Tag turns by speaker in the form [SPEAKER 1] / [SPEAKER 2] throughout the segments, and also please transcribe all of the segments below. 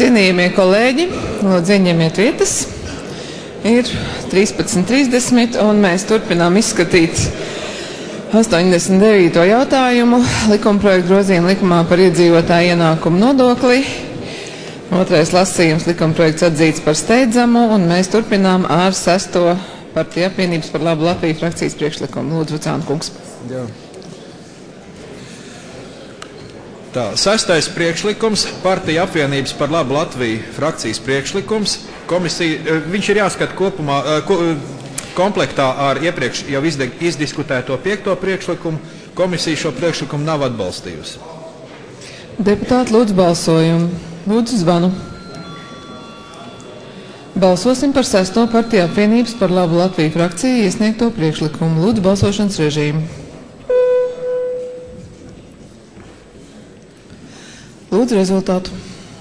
[SPEAKER 1] Cienījamie kolēģi, lūdzu ieņemiet vietas. Ir 13:30 un mēs turpinām izskatīt 89. jautājumu likumprojektu grozījumu likumā par iedzīvotāju ienākumu nodokli. Otrais lasījums likumprojekts atzīts par steidzamu un mēs turpinām ar 6. Partiju apvienības par labu Latviju frakcijas priekšlikumu. Lūdzu, Vucāna kungs.
[SPEAKER 2] Jā. Tā, 6. priekšlikums, Partija apvienības par labu Latviju frakcijas priekšlikums. Komisija, viņš ir jāskata kopumā, komplektā ar iepriekš jau izdiskutēto 5. priekšlikumu. Komisija šo priekšlikumu nav atbalstījusi.
[SPEAKER 1] Deputāti, lūdzu balsojumu. Lūdzu zvanu. Balsosim par 6. Partiju apvienības par labu Latviju frakciju iesniegto priekšlikumu. Lūdzu balsošanas režīmu. Lūdzu rezultātu.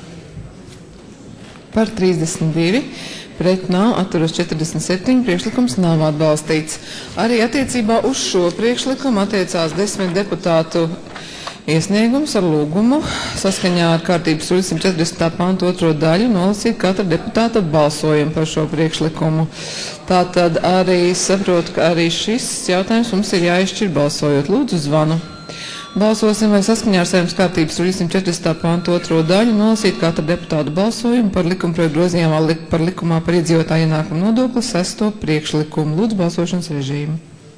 [SPEAKER 1] Par 32, pret nav, atturas 47, priekšlikums nav atbalstīts. Arī attiecībā uz šo priekšlikumu attiecās 10 deputātu iesniegums ar lūgumu saskaņā ar kārtības 140. pantu 2. daļu nolasīt katra deputāta balsojumu par šo priekšlikumu. Tātad arī saprotu, ka arī šis jautājums mums ir jāizšķir balsojot. Lūdzu zvanu. Balsosim, vai saskaņā ar Saeimas kārtības 140. pantu 2. daļu nolasīt katra deputāta balsojumu par likumprojektu grozījumu par likumā par iedzīvotāju ienākumu nodokli 6. priekšlikumu. Lūdzu balsošanas režīmu.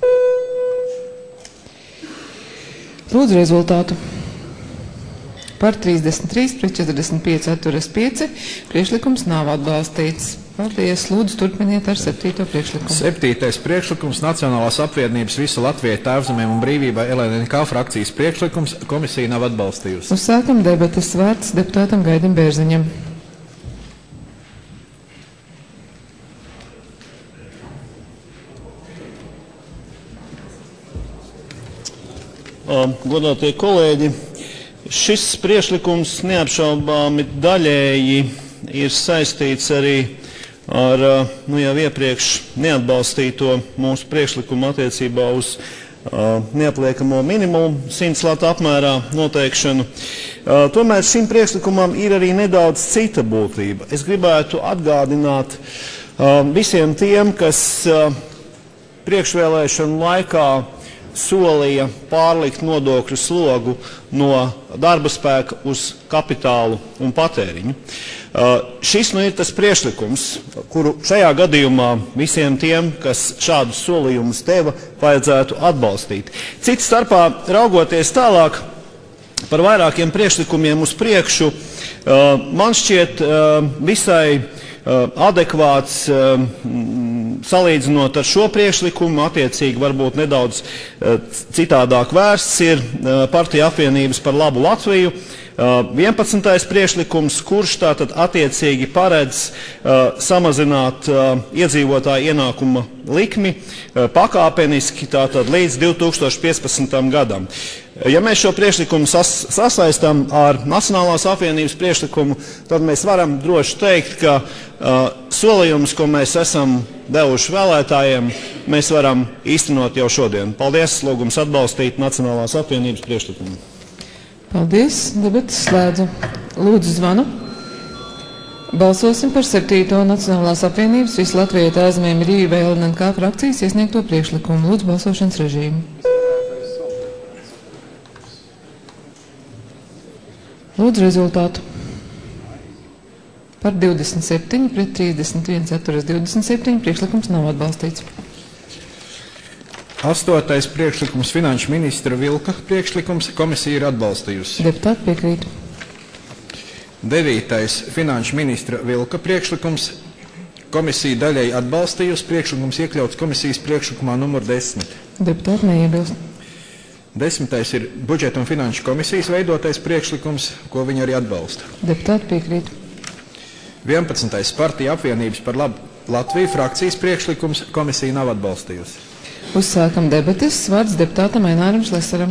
[SPEAKER 1] Lūdzu rezultātu. Par 33, pret 45, atturas 5. Priekšlikums nav atbalstīts. Paldies. Lūdzu turpiniet ar 7. priekšlikumu.
[SPEAKER 2] 7. priekšlikums, Nacionālās apvienības visu Latvijai tēvzemēm un brīvībai LNK frakcijas priekšlikums. Komisija nav atbalstījusi.
[SPEAKER 1] Uzsākam debates. Vārds deputātam Gaidim Bērziņam.
[SPEAKER 3] Godātie kolēģi, šis priekšlikums neapšaubāmi daļēji ir saistīts arī ar jau iepriekš neatbalstīto mūsu priekšlikumu attiecībā uz neapliekamo minimumu 100 latu apmērā noteikšanu. Tomēr šim priekšlikumam ir arī nedaudz cita būtība. Es gribētu atgādināt visiem tiem, kas priekšvēlēšanu laikā solīja pārlikt nodokļu slogu no darba spēka uz kapitālu un patēriņu. Šis ir tas priekšlikums, kuru šajā gadījumā visiem tiem, kas šādus solījumus deva, vajadzētu atbalstīt. Cits starpā, raugoties tālāk par vairākiem priekšlikumiem uz priekšu, man šķiet visai adekvāts salīdzinot ar šo priekšlikumu, attiecīgi varbūt nedaudz citādāk vērsts ir Partija apvienības par labu Latviju 11. priekšlikums, kurš tātad attiecīgi paredz samazināt iedzīvotāju ienākuma likmi pakāpeniski tātad līdz 2015. gadam. Ja mēs šo priekšlikumu sasaistām ar Nacionālās apvienības priekšlikumu, tad mēs varam droši teikt, ka solījumus, ko mēs esam devuši vēlētājiem, mēs varam īstenot jau šodien. Paldies, lūgums atbalstīt Nacionālās apvienības priekšlikumu.
[SPEAKER 1] Paldies, debatas slēdzu. Lūdzu zvanu. Balsosim par 7. Nacionālās apvienības visu Latvijai tēvzemēm brīvībai LNK frakcijas iesniegto priekšlikumu. Lūdzu balsošanas režīmu. Lūdzu rezultātu. Par 27, pret 31, atturas 27, priekšlikums nav atbalstīts.
[SPEAKER 2] 8. priekšlikums, finanšu ministra Vilka priekšlikums, komisija ir atbalstījusi.
[SPEAKER 1] Deputāti piekrīt.
[SPEAKER 2] 9. finanšu ministra Vilka priekšlikums, komisija daļēji atbalstījusi, priekšlikums iekļauts komisijas priekšlikumā numur 10.
[SPEAKER 1] Deputāti neiebilst.
[SPEAKER 2] 10. ir budžeta un finanšu komisijas veidotais priekšlikums, ko viņi arī atbalsta.
[SPEAKER 1] Deputāti piekrīt.
[SPEAKER 2] 11. Partija apvienības par labu Latviju frakcijas priekšlikums, komisija nav atbalstījusi.
[SPEAKER 1] Uzsākam debates. Vārds deputātam Aināram Šlesaram.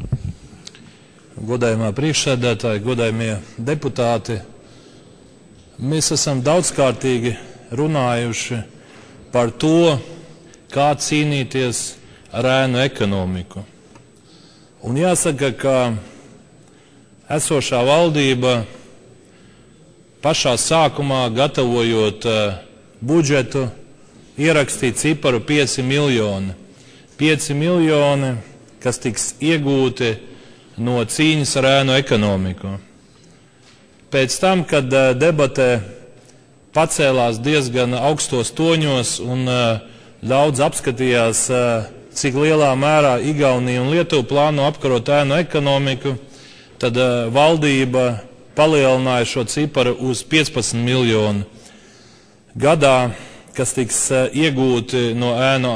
[SPEAKER 4] Godājumā priekšsēdētāji, godājumie deputāti, Mēs esam daudzkārtīgi runājuši par to, kā cīnīties ar ēnu ekonomiku. Un jāsaka, ka esošā valdība pašā sākumā, gatavojot budžetu, ierakstīja ciparu 5 miljoni. 5 miljoni, kas tiks iegūti no cīņas ar ēnu ekonomiku. Pēc tam, kad debatē pacēlās diezgan augstos toņos un daudz apskatījās, cik lielā mērā Igaunija un Lietuva plāno apkarot ēnu ekonomiku, tad valdība palielināja šo ciparu uz 15 miljonu gadā, kas tiks iegūti no ēnu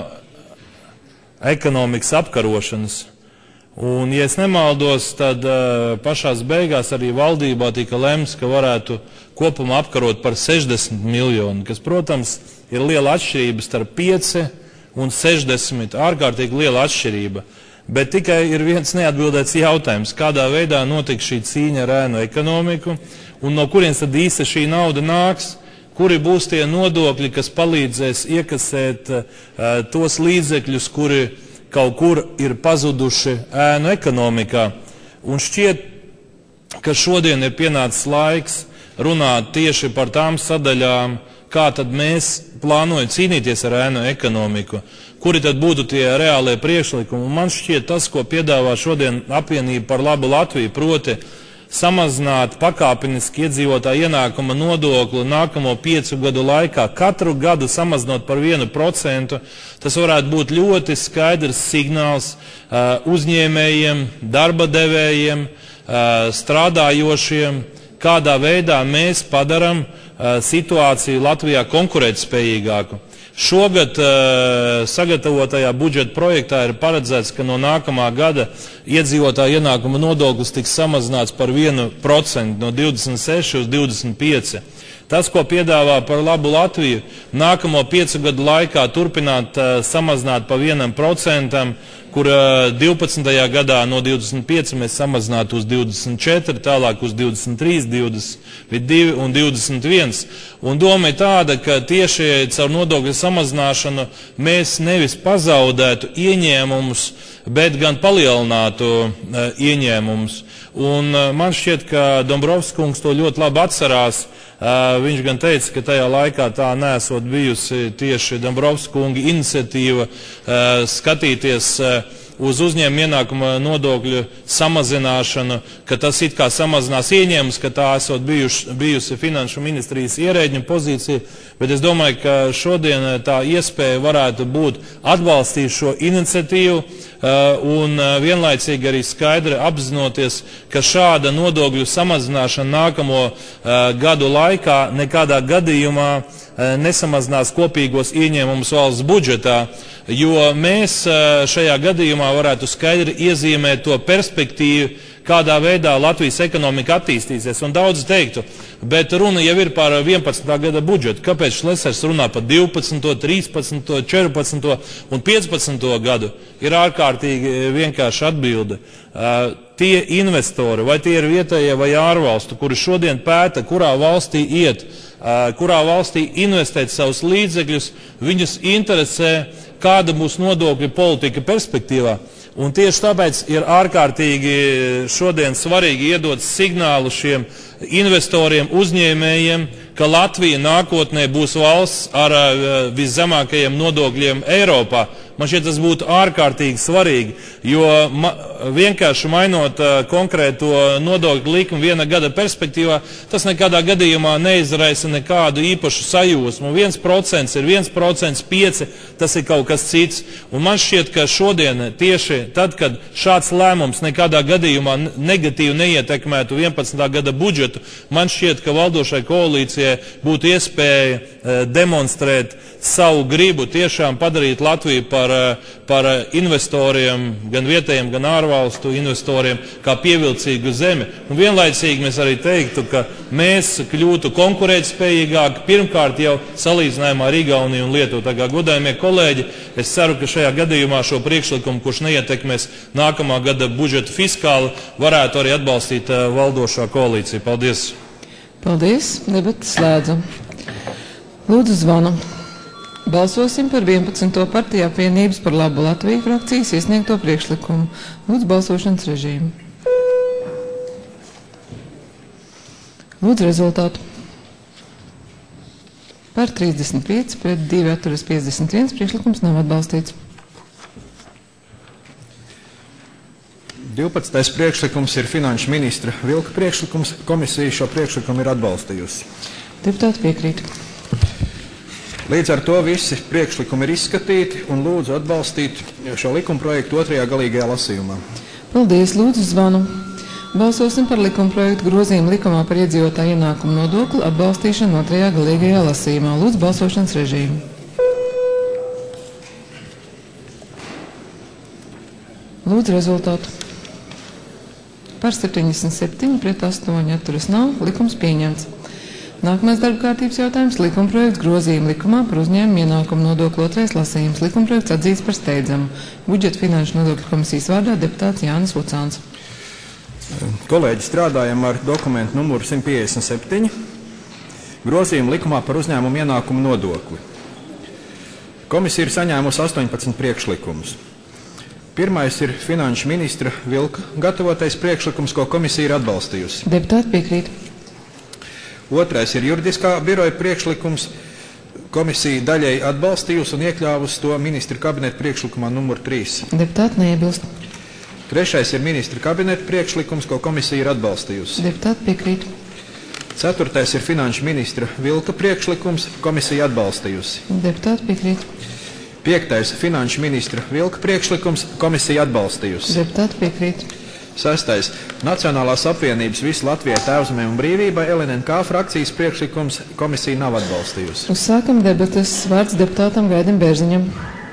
[SPEAKER 4] ekonomikas apkarošanas. Un, ja es nemaldos, tad pašās beigās arī valdībā tika lemts, ka varētu kopumā apkarot par 60 miljonu, kas, protams, ir liela atšķirība starp 5 un 60, ārkārtīgi liela atšķirība. Bet tikai ir viens neatbildēts jautājums, kādā veidā notiks šī cīņa ar ēnu ekonomiku un no kurienes tad īsti šī nauda nāks, kuri būs tie nodokļi, kas palīdzēs iekasēt tos līdzekļus, kuri kaut kur ir pazuduši ēnu ekonomikā. Un šķiet, ka šodien ir pienācis laiks runāt tieši par tām sadaļām, kā tad mēs plānojam cīnīties ar ēnu ekonomiku, kuri tad būtu tie reālie priekšlikumi. Un man šķiet tas, ko piedāvā šodien apvienība par labu Latviju, proti samazināt pakāpeniski iedzīvotāju ienākuma nodokli nākamo 5 gadu laikā, katru gadu samazinot par 1%, tas varētu būt ļoti skaidrs signāls uzņēmējiem, darba devējiem, strādājošiem, kādā veidā mēs padaram situāciju Latvijā konkurētspējīgāku. Šogad sagatavotajā budžeta projektā ir paredzēts, ka no nākamā gada iedzīvotāju ienākuma nodoklis tiks samazināts par 1% no 26 uz 25. Tas, ko piedāvā par labu Latviju, nākamo 5 gadu laikā turpināt samazināt pa 1%, kur 12. gadā no 25 mēs samazinātu uz 24, tālāk uz 23, 22 un 21. Un doma ir tāda, ka tieši caur nodokļu samazināšanu mēs nevis pazaudētu ieņēmumus, bet gan palielinātu ieņēmumus. Un man šķiet, ka Dombrovskis kungs to ļoti labi atcerās. Viņš gan teica, ka tajā laikā tā nesot bijusi tieši Dombrovskis kunga iniciatīva skatīties uz uzņēmuma ienākuma nodokļu samazināšanu, ka tas it kā samazinās ieņēmumus, ka tā esot bijusi finanšu ministrijas ierēģņu pozīcija, bet es domāju, ka šodien tā iespēja varētu būt atbalstīt šo iniciatīvu un vienlaicīgi arī skaidri apzinoties, ka šāda nodokļu samazināšana nākamo gadu laikā nekādā gadījumā nesamazinās kopīgos ieņēmumus valsts budžetā, jo mēs šajā gadījumā varētu skaidri iezīmēt to perspektīvu, kādā veidā Latvijas ekonomika attīstīsies. Un daudz teiktu, bet runa jau ir par 11. gada budžetu. Kāpēc Šlesers runā par 12., 13., 14. un 15. gadu? Ir ārkārtīgi vienkārši atbilde. Tie investori, vai tie ir vietējie vai ārvalstu, kuri šodien pēta, kurā valstī iet, kurā valstī investēt savus līdzekļus, viņus interesē, kāda būs nodokļu politika perspektīvā. Un tieši tāpēc ir ārkārtīgi šodien svarīgi iedot signālu šiem investoriem, uzņēmējiem, ka Latvija nākotnē būs valsts ar viszemākajiem nodokļiem Eiropā. Man šķiet, tas būtu ārkārtīgi svarīgi, jo vienkārši mainot konkrēto nodokļu likumu viena gada perspektīvā, tas nekādā gadījumā neizraisa nekādu īpašu sajūsmu. 1% ir 1%, 5% tas ir kaut kas cits. Un man šķiet, ka šodien tieši tad, kad šāds lēmums nekādā gadījumā negatīvi neietekmētu 11. gada budžetu, man šķiet, ka valdošai koalīcijai būtu iespēja demonstrēt savu gribu tiešām padarīt Latviju par investoriem, gan vietējiem, gan ārvalstu investoriem, kā pievilcīgu zemi. Un vienlaicīgi mēs arī teiktu, ka mēs kļūtu konkurētspējīgāki pirmkārt jau salīdzinājumā ar Igauniju un Lietuvu. Tā kā godājumie kolēģi, es ceru, ka šajā gadījumā šo priekšlikumu, kurš neietekmēs nākamā gada budžetu fiskāli, varētu arī atbalstīt valdošā koalīcija. Paldies!
[SPEAKER 1] Paldies, debatas slēdzam. Lūdzu zvanu. Balsosim par 11. partiju apvienības par labu Latviju frakcijas iesniegto priekšlikumu. Lūdzu balsošanas režīmu. Lūdzu rezultātu. Par 35, pret 2 atturas 51, priekšlikums nav atbalstīts.
[SPEAKER 2] 12. priekšlikums ir finanšu ministra Vilka priekšlikums. Komisija šo priekšlikumu ir atbalstījusi.
[SPEAKER 1] Deputāti piekrīt.
[SPEAKER 2] Līdz ar to visi priekšlikumi ir izskatīti un lūdzu atbalstīt šo likumprojektu otrajā galīgajā lasījumā.
[SPEAKER 1] Paldies, lūdzu zvanu. Balsosim par likumprojektu grozījumu likumā par iedzīvotāju ienākumu nodokli atbalstīšanu otrajā galīgajā lasījumā. Lūdzu balsošanas režīmu. Lūdzu rezultātu. Par 77, pret 8 atturas nav, likums pieņemts. Nākamais darba kārtības jautājums - likumprojekts grozījumu likumā par uzņēmumu ienākumu nodokli otrais lasījums. Likumprojekts atzīts par steidzamu. Budžeta finanšu nodokļu komisijas vārdā deputāts Jānis Vucāns.
[SPEAKER 2] Kolēģi, strādājam ar dokumentu numuru 157. Grozījumu likumā par uzņēmumu ienākumu nodokli. Komisija ir saņēmusi 18 priekšlikumus. Pirmais ir finanšu ministra Vilka gatavotais priekšlikums, ko komisija ir atbalstījusi.
[SPEAKER 1] Deputāti piekrīt.
[SPEAKER 2] Otrais ir juridiskā biroja priekšlikums. Komisija daļēji atbalstījusi un iekļāvusi to ministra kabineta priekšlikumā numur 3.
[SPEAKER 1] Deputāti neiebilst.
[SPEAKER 2] Trešais ir ministra kabineta priekšlikums, ko komisija ir atbalstījusi.
[SPEAKER 1] Deputāti piekrīt.
[SPEAKER 2] Ceturtais ir finanšu ministra Vilka priekšlikums, komisija atbalstījusi.
[SPEAKER 1] Deputāti piekrīt.
[SPEAKER 2] Piektais finanšu ministra Vilka priekšlikums, komisija atbalstījusi.
[SPEAKER 1] Deputāti piekrīt.
[SPEAKER 2] Sestais Nacionālās apvienības visu Latvijai tēvzemēm un brīvībai LNNK frakcijas priekšlikums, komisija nav atbalstījusi.
[SPEAKER 1] Uzsākam debates. Vārds deputātam Gaidim Bērziņam.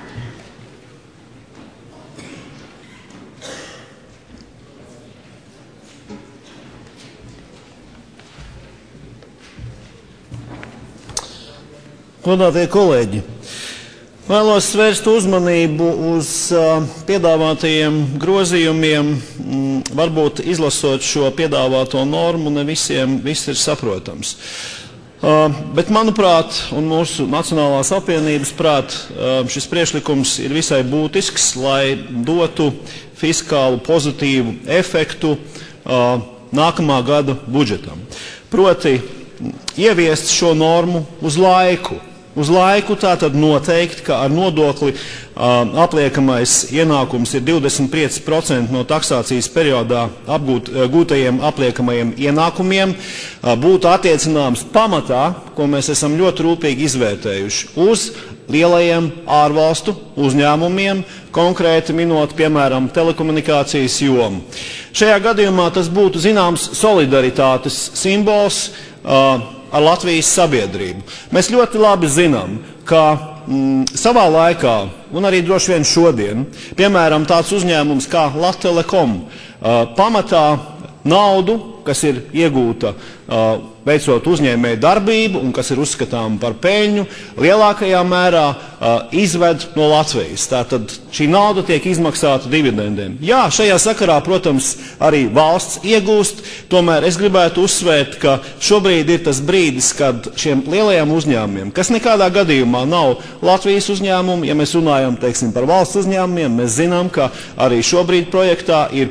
[SPEAKER 3] Godātie kolēģi, vēlos vērst uzmanību uz piedāvātajiem grozījumiem. Varbūt izlasot šo piedāvāto normu, ne visiem viss ir saprotams. Bet, manuprāt, un mūsu Nacionālās apvienības prāt, šis priekšlikums ir visai būtisks, lai dotu fiskālu pozitīvu efektu nākamā gada budžetam. Proti, ieviest šo normu uz laiku. Uz laiku tātad noteikt, ka ar nodokli apliekamais ienākums ir 25% no taksācijas periodā gūtajiem apliekamajiem ienākumiem, būtu attiecināms pamatā, ko mēs esam ļoti rūpīgi izvērtējuši, uz lielajiem ārvalstu uzņēmumiem, konkrēti minot, piemēram, telekomunikācijas jomu. Šajā gadījumā tas būtu zināms solidaritātes simbols ar Latvijas sabiedrību. Mēs ļoti labi zinām, ka savā laikā, un arī droši vien šodien, piemēram, tāds uzņēmums kā Latelekom pamatā naudu, kas ir iegūta veicot uzņēmēju darbību un kas ir uzskatām par peļņu, lielākajā mērā izved no Latvijas. Tātad šī nauda tiek izmaksāta dividendiem. Jā, šajā sakarā, protams, arī valsts iegūst, tomēr es gribētu uzsvērt, ka šobrīd ir tas brīdis, kad šiem lielajiem uzņēmumiem, kas nekādā gadījumā nav Latvijas uzņēmumi, ja mēs runājam, teiksim, par valsts uzņēmumiem, mēs zinām, ka arī šobrīd projektā ir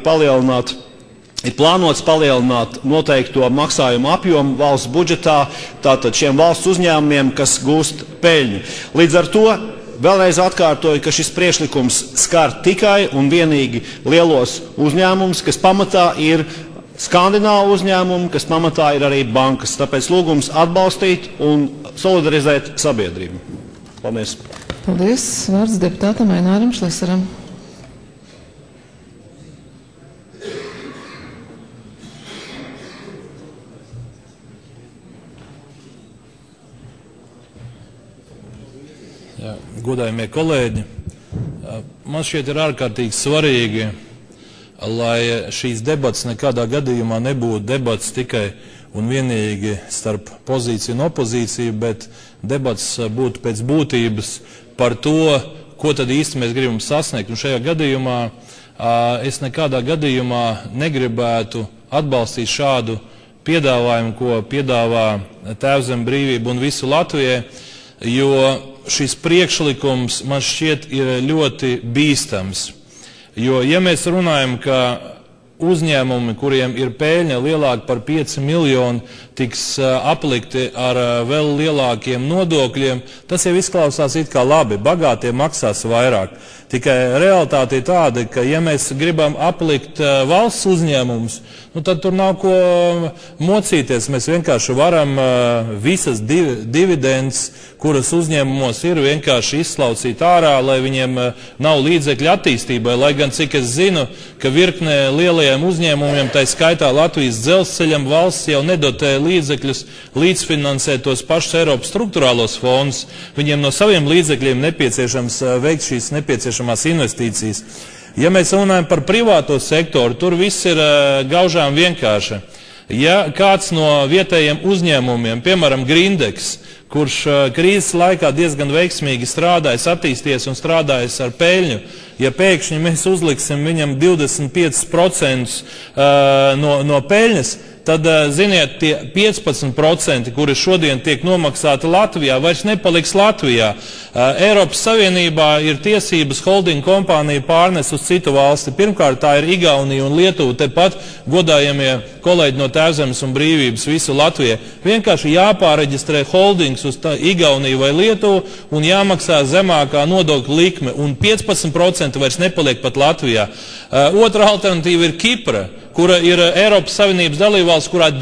[SPEAKER 3] plānots palielināt noteikto maksājumu apjomu valsts budžetā, tātad šiem valsts uzņēmumiem, kas gūst peļņu. Līdz ar to vēlreiz atkārtoju, ka šis priekšlikums skar tikai un vienīgi lielos uzņēmumus, kas pamatā ir skandināvu uzņēmumu, kas pamatā ir arī bankas. Tāpēc lūgums atbalstīt un solidarizēt sabiedrību. Paldies.
[SPEAKER 1] Paldies. Vārds deputātam Aināram Šlesaram.
[SPEAKER 4] Godājumie kolēģi, man šķiet ir ārkārtīgi svarīgi, lai šīs debats nekādā gadījumā nebūtu debats tikai un vienīgi starp pozīciju un opozīciju, bet debats būtu pēc būtības par to, ko tad īsti mēs gribam sasniegt. Un šajā gadījumā es nekādā gadījumā negribētu atbalstīt šādu piedāvājumu, ko piedāvā Tēvzeme brīvība un visu Latvijai, jo šis priekšlikums man šķiet ir ļoti bīstams. Jo, ja mēs runājam, ka uzņēmumi, kuriem ir pēļņa lielāka par 5 miljoni, tiks aplikti ar vēl lielākiem nodokļiem, tas jau izklausās it kā labi, bagātie maksās vairāk. Tikai realitāte ir tāda, ka ja mēs gribam aplikt valsts uzņēmumus, tad tur nav ko mocīties. Mēs vienkārši varam visas dividendes, kuras uzņēmumos ir, vienkārši izslaucīt ārā, lai viņiem nav līdzekļu attīstībai. Lai gan, cik es zinu, ka virknē lielajiem uzņēmumiem, tā skaitā Latvijas dzelzceļam, valsts jau nedotē līdzekļus līdzfinansēt tos pašus Eiropas struktūrālos fondus. Viņiem no saviem līdzekļiem nepieciešams veikt šīs nepieciešamās investīcijas. Ja mēs runājam par privāto sektoru, tur viss ir gaužām vienkārši. Ja kāds no vietējiem uzņēmumiem, piemēram Grindeks, kurš krīzes laikā diezgan veiksmīgi strādājis, attīsties un strādājis ar peļņu, ja pēkšņi mēs uzliksim viņam 25% no peļņas, tad, ziniet, tie 15%, kuri šodien tiek nomaksāti Latvijā, vairs nepaliks Latvijā. Eiropas Savienībā ir tiesības holding kompāniju pārnes uz citu valsti. Pirmkārt, tā ir Igaunija un Lietuva, tepat godājamie kolēģi no Tēvzemes un brīvības visu Latvijai. Vienkārši jāpāreģistrē holdings uz Igauniju vai Lietuvu un jāmaksā zemākā nodokļa likme, un 15% vairs nepaliek pat Latvijā. Otra alternatīva ir Kipra, kura ir Eiropas Savienības dalībvalsts, kurā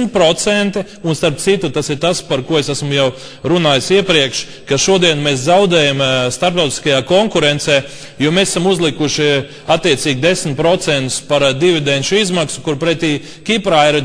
[SPEAKER 4] 10%, un starp citu tas ir tas, par ko es esmu jau runājis iepriekš, ka šodien mēs zaudējam starptautiskajā konkurencē, jo mēs esam uzlikuši attiecīgi 10% par dividenšu izmaksu, kur pretī Kiprā ir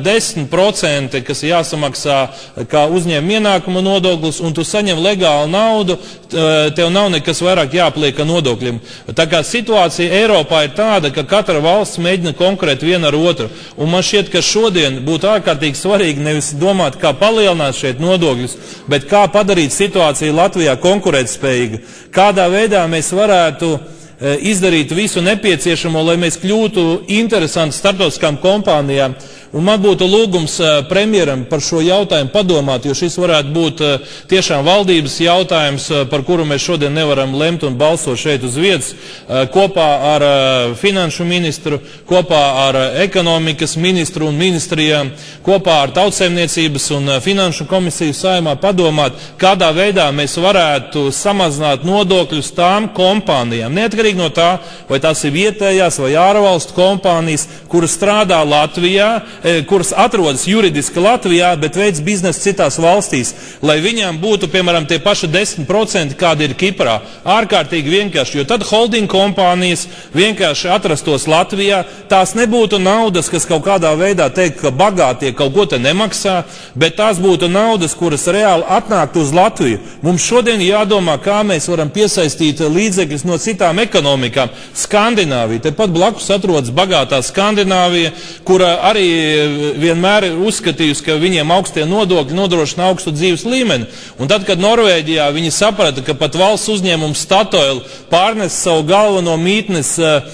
[SPEAKER 4] 10%, kas jāsamaksā kā uzņēmuma ienākuma nodoklis, un tu saņem legālu naudu, tev nav nekas vairāk jāpliek nodokļiem. Tā kā situācija Eiropā ir tāda, ka katra valsts mēģina konkurēt viena ar otru. Un man šķiet, ka šodien būtu ārkārtīgi svarīgi nevis domāt, kā palielināt šeit nodokļus, bet kā padarīt situāciju Latvijā konkurētspējīgu. Kādā veidā mēs varētu izdarīt visu nepieciešamo, lai mēs kļūtu interesanti starptautiskām kompānijām. Un man būtu lūgums premjeram par šo jautājumu padomāt, jo šis varētu būt tiešām valdības jautājums, par kuru mēs šodien nevaram lemt un balsot šeit uz vietas, kopā ar finanšu ministru, kopā ar ekonomikas ministru un ministrijām, kopā ar Tautsaimniecības un finanšu komisiju Saeimā padomāt, kādā veidā mēs varētu samazināt nodokļus tām kompānijām, neatkarīgi no tā, vai tās ir vietējās vai ārvalstu kompānijas, kuras strādā Latvijā, kuras atrodas juridiski Latvijā, bet veids biznesu citās valstīs, lai viņām būtu, piemēram, tie paši 10%, kādi ir Kiprā. Ārkārtīgi vienkārši, jo tad holding kompānijas vienkārši atrastos Latvijā, tās nebūtu naudas, kas kaut kādā veidā teikt, ka bagātie kaut ko te nemaksā, bet tās būtu naudas, kuras reāli atnāktu uz Latviju. Mums šodien jādomā, kā mēs varam piesaistīt līdzekļus no citām ekonomikām. Skandināvija, tepat blakus atrodas bagātā Skandināvija, kura arī vienmēr ir uzskatījusi, ka viņiem augstie nodokļi nodrošina augstu dzīves līmeni. Un tad, kad Norvēģijā viņi saprata, ka pat valsts uzņēmums Statoil pārnes savu galveno mītnes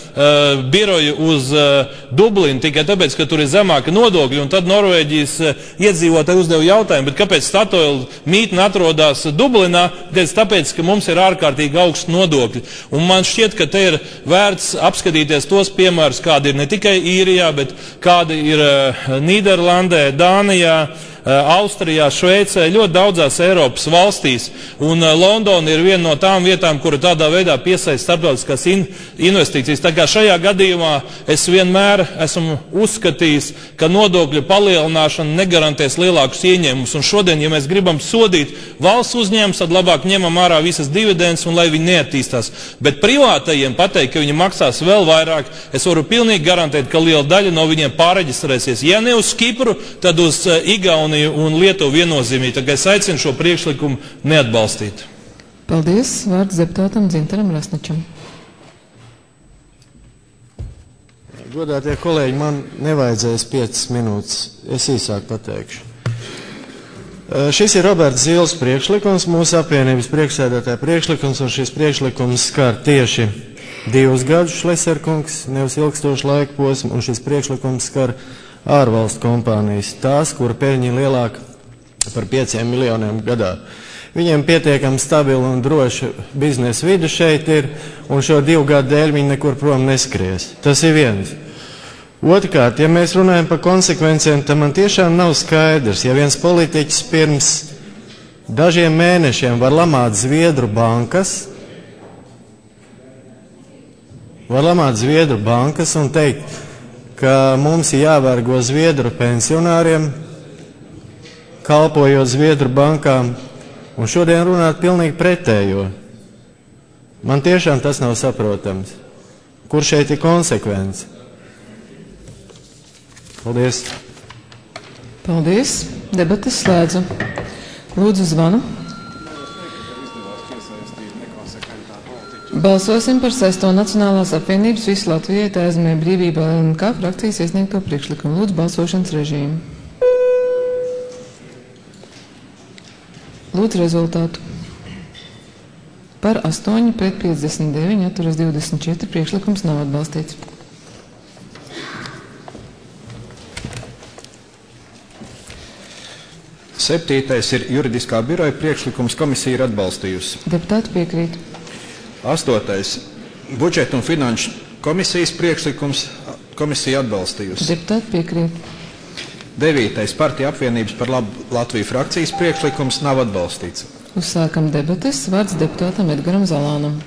[SPEAKER 4] biroju uz Dublinu tikai tāpēc, ka tur ir zemāka nodokļi, un tad Norvēģijas iedzīvotāji uzdeva jautājumu, bet kāpēc Statoil mītne atrodas Dublinā? Tāpēc, ka mums ir ārkārtīgi augsti nodokļi. Un man šķiet, ka te ir vērts apskatīties tos piemērus, kādi ir ne tikai Īrijā, bet kādi ir Nīderlandē, Dānijā, Austrijā, Šveicē, ļoti daudzās Eiropas valstīs. Un Londona ir viena no tām vietām, kura tādā veidā piesaista starptautiskās investīcijas. Tā kā šajā gadījumā es vienmēr esmu uzskatījis, ka nodokļu palielināšana negarantēs lielākus ieņēmumus. Un šodien, ja mēs gribam sodīt valsts uzņēmumus, tad labāk ņemam ārā visas dividendes un lai viņi neattīstās. Bet privātajiem pateikt, ka viņi maksās vēl vairāk, es varu pilnīgi garantēt, ka liela daļa no viņiem pāreģistrēsies. Ja ne uz Kipru, tad uz Igauniju un Lietuvu viennozīmīgi. Tagad es aicinu šo priekšlikumu neatbalstīt.
[SPEAKER 1] Paldies. Vārds deputātam Dzintaram Rasničam.
[SPEAKER 5] Godātie kolēģi, man nevajadzēs 5 minūtes. Es īsāk pateikšu. Šis ir Roberts Zīles priekšlikums, mūsu apvienības priekšsēdētāja priekšlikums, un šis priekšlikums skar tieši 2 gadus, Šleserkungs, nevis ilgstošu laika posmu, un šis priekšlikums skar ārvalstu kompānijas, tās, kura peļņa lielāka par 5 miljoniem gadā. Viņiem pietiekami stabila un droša biznesa vide šeit ir, un šo 2 gadu dēļ viņi nekur prom neskries. Tas ir viens. Otrkārt, ja mēs runājam par konsekvencēm, tad man tiešām nav skaidrs, ja viens politiķis pirms dažiem mēnešiem var lamāt Zviedru bankas, un teikt, ka mums ir jāvērgo Zviedru pensionāriem, kalpojot Zviedru bankām, un šodien runāt pilnīgi pretējo. Man tiešām tas nav saprotams. Kur šeit ir konsekvence? Paldies.
[SPEAKER 1] Paldies. Debates slēdzu. Lūdzu zvanu. Balsosim par 6. Nacionālās apvienības visu Latvijai Tēzemē brīvība LNK frakcijas iesniegto priekšlikumu. Lūdzu balsošanas režīmu. Lūdzu rezultātu. Par 8 pret 59 atturas 24 priekšlikums nav atbalstīts.
[SPEAKER 2] Septītais ir juridiskā biroja priekšlikums, komisija ir atbalstījusi.
[SPEAKER 1] Deputāti piekrīt.
[SPEAKER 2] 8. budžeta un finanšu komisijas priekšlikums, komisija atbalstījusi.
[SPEAKER 1] Deputāti piekrīt.
[SPEAKER 2] 9. partija apvienības par labu Latviju frakcijas priekšlikums nav atbalstīts.
[SPEAKER 1] Uzsākam debates. Vārds deputātam Edgaram Zalānam.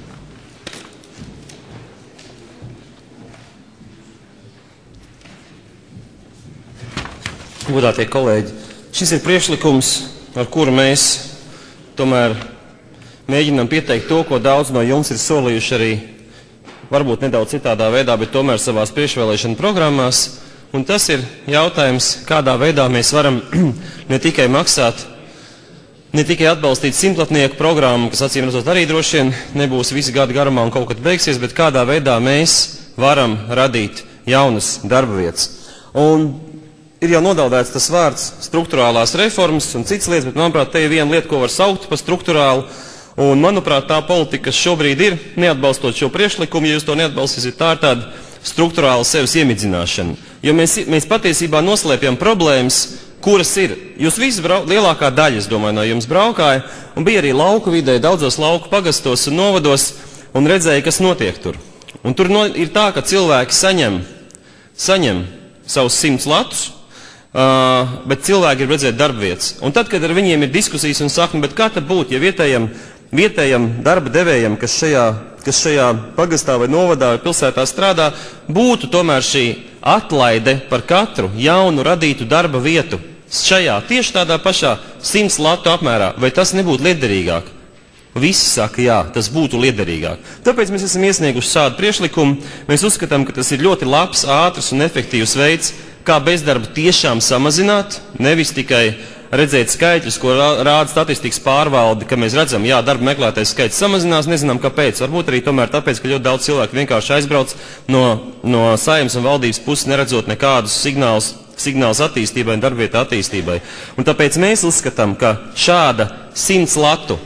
[SPEAKER 6] Godātie kolēģi, šis ir priekšlikums, ar kuru mēs tomēr mēģinām pieteikt to, ko daudz no jums ir solījuši arī varbūt nedaudz citādā veidā, bet tomēr savās priekšvēlēšana programmās. Un tas ir jautājums, kādā veidā mēs varam ne tikai maksāt, ne tikai atbalstīt simtlatnieku programmu, kas acīm redzot arī droši vien nebūs visi gadi garumā un kaut kad beigsies, bet kādā veidā mēs varam radīt jaunas darba vietas. Un ir jau nodaldēts tas vārds struktūrālās reformas un citas lietas, bet manuprāt, te ir viena lieta, ko var saukt par struktūrālu. Un manuprāt, tā politika, kas šobrīd ir, neatbalstot šo priekšlikumu, ja jūs to neatbalstīsiet, tā ir tāda struktūrāla sevis iemidzināšana. Jo mēs patiesībā noslēpjam problēmas, kuras ir. Jūs visi lielākā daļa, es domāju, no jums braukāja, un bija arī lauku vidē, daudzos lauku pagastos un novados, un redzēja, kas notiek tur. Un tur ir tā, ka cilvēki saņem savus 100 latus, bet cilvēki grib redzēt darbvietas. Un tad, kad ar viņiem ir diskusijas un saka, bet kā tad būtu, ja vietējam darba devējam, kas šajā pagastā vai novadā vai pilsētā strādā, būtu tomēr šī atlaide par katru jaunu radītu darba vietu šajā tieši tādā pašā 100 latu apmērā, vai tas nebūtu liederīgāk? Visi saka, jā, tas būtu liederīgāk. Tāpēc mēs esam iesnieguši šādu priekšlikumu. Mēs uzskatām, ka tas ir ļoti labs, ātrs un efektīvs veids, kā bezdarbu tiešām samazināt, nevis tikai redzēt skaitļus, ko rāda statistikas pārvalde, ka mēs redzam, jā, darba meklētais skaits samazinās, nezinām kāpēc. Varbūt arī tomēr tāpēc, ka ļoti daudz cilvēku vienkārši aizbrauc no Saeimas un valdības puses, neredzot nekādus signālus attīstībai un darbvieta attīstībai. Un tāpēc mēs uzskatām, ka šāda 100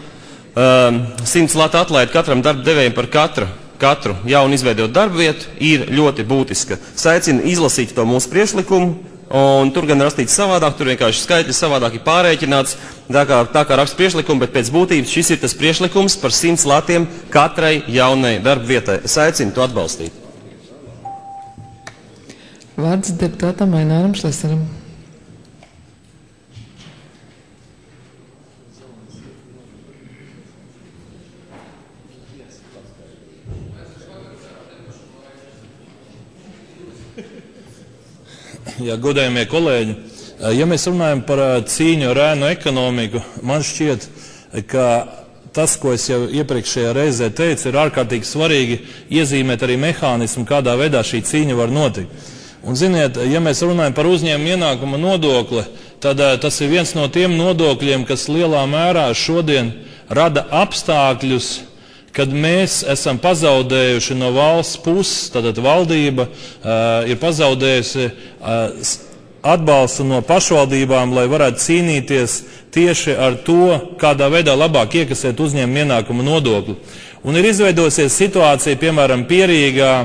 [SPEAKER 6] latu atlaide katram darba devējiem par katru jaunu izveidot darba vietu ir ļoti būtiska. Es aicinu izlasīt to mūsu priekšlikumu, un tur gan rastīts savādāk, tur vienkārši skaitļi savādāk ir pārēķināts, tā kā raksta priekšlikumu, bet pēc būtības šis ir tas priekšlikums par 100 latiem katrai jaunai darba vietai. Es aicinu to atbalstīt.
[SPEAKER 1] Vārds deputātam Aināram Šlesaram.
[SPEAKER 4] Ja, godējamie kolēģi, ja mēs runājam par cīņu ar ēnu ekonomiku, man šķiet, ka tas, ko es jau iepriekšējā reizē teicu, ir ārkārtīgi svarīgi iezīmēt arī mehānismu, kādā veidā šī cīņa var notikt. Un ziniet, ja mēs runājam par uzņēmumu ienākuma nodokli, tad tas ir viens no tiem nodokļiem, kas lielā mērā šodien rada apstākļus, kad mēs esam pazaudējuši no valsts puses, tātad valdība ir pazaudējusi atbalstu no pašvaldībām, lai varētu cīnīties tieši ar to, kādā veidā labāk iekasēt uzņēmumu ienākuma nodokli. Un ir izveidosies situācija, piemēram, Pierīgā,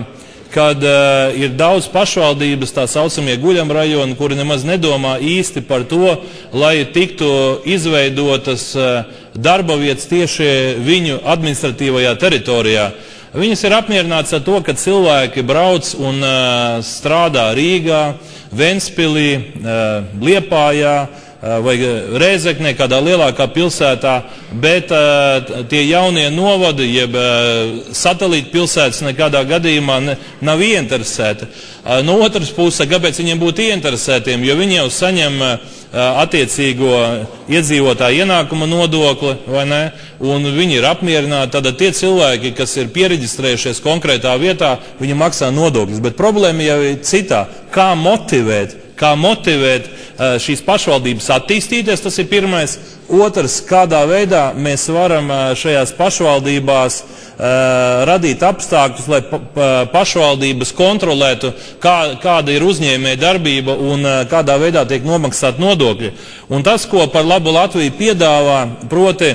[SPEAKER 4] kad ir daudz pašvaldības, tā saucamie guļamrajoni, kuri nemaz nedomā īsti par to, lai tiktu izveidotas darba vietas tieši viņu administratīvajā teritorijā. Viņas ir apmierināts ar to, ka cilvēki brauc un strādā Rīgā, Ventspilī, Liepājā vai Rēzeknē, kādā lielākā pilsētā, bet tie jaunie novadi, jeb satelīta pilsētas nekādā gadījumā nav ieinteresēti. No otras puses, kāpēc viņiem būtu ieinteresētiem, jo viņi jau saņem attiecīgo iedzīvotāju ienākuma nodokli, vai ne? Un viņi ir apmierināti. Tad tie cilvēki, kas ir piereģistrējušies konkrētā vietā, viņi maksā nodokļus. Bet problēma jau ir citā. Kā motivēt šīs pašvaldības attīstīties, tas ir pirmais. Otrs, kādā veidā mēs varam šajās pašvaldībās radīt apstākļus, lai pašvaldības kontrolētu, kāda ir uzņēmēja darbība un kādā veidā tiek nomaksāt nodokļi. Un tas, ko par labu Latviju piedāvā, proti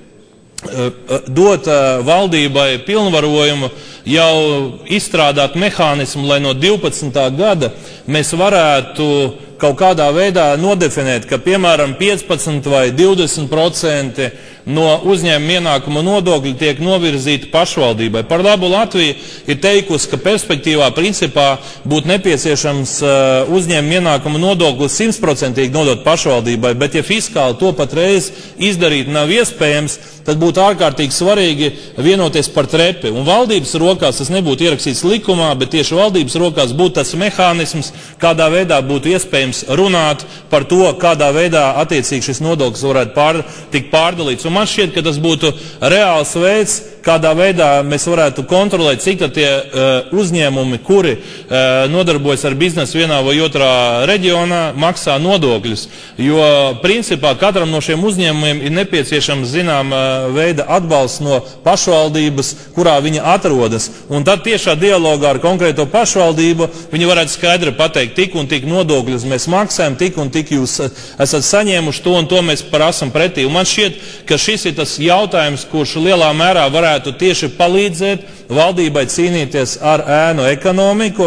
[SPEAKER 4] dot valdībai pilnvarojumu jau izstrādāt mehānismu, lai no 12. gada mēs varētu kaut kādā veidā nodefinēt, ka piemēram 15 vai 20% no uzņēmuma ienākuma nodokļu tiek novirzīti pašvaldībai. Par labu Latviju ir teikusi, ka perspektīvā principā būtu nepieciešams uzņēmuma ienākuma nodokli 100% nodot pašvaldībai, bet ja fiskāli to patreiz izdarīt nav iespējams, tad būtu ārkārtīgi svarīgi vienoties par trepi. Un valdības rokās tas nebūtu ierakstīts likumā, bet tieši valdības rokās būtu tas mehānisms, kādā veidā būtu iespējams runāt par to, kādā veidā attiecīgi šis nodoklis varētu tikt pārdalīts. Un man šķiet, ka tas būtu reāls veids, kādā veidā mēs varētu kontrolēt, cik tad tie uzņēmumi, kuri nodarbojas ar biznesu vienā vai otrā reģionā, maksā nodokļus. Jo principā katram no šiem uzņēmumiem ir nepieciešams zināma veida atbalsts no pašvaldības, kurā viņi atrodas. Un tad tiešā dialogā ar konkrēto pašvaldību viņi varētu skaidri pateikt, tik un tik nodokļus mēs maksājam, tik un tik jūs esat saņēmuši, to un to mēs prasam pretī. Un man šķiet, ka šis ir tas jautājums, kurš lielā mērā varētu tieši palīdzēt valdībai cīnīties ar ēnu ekonomiku,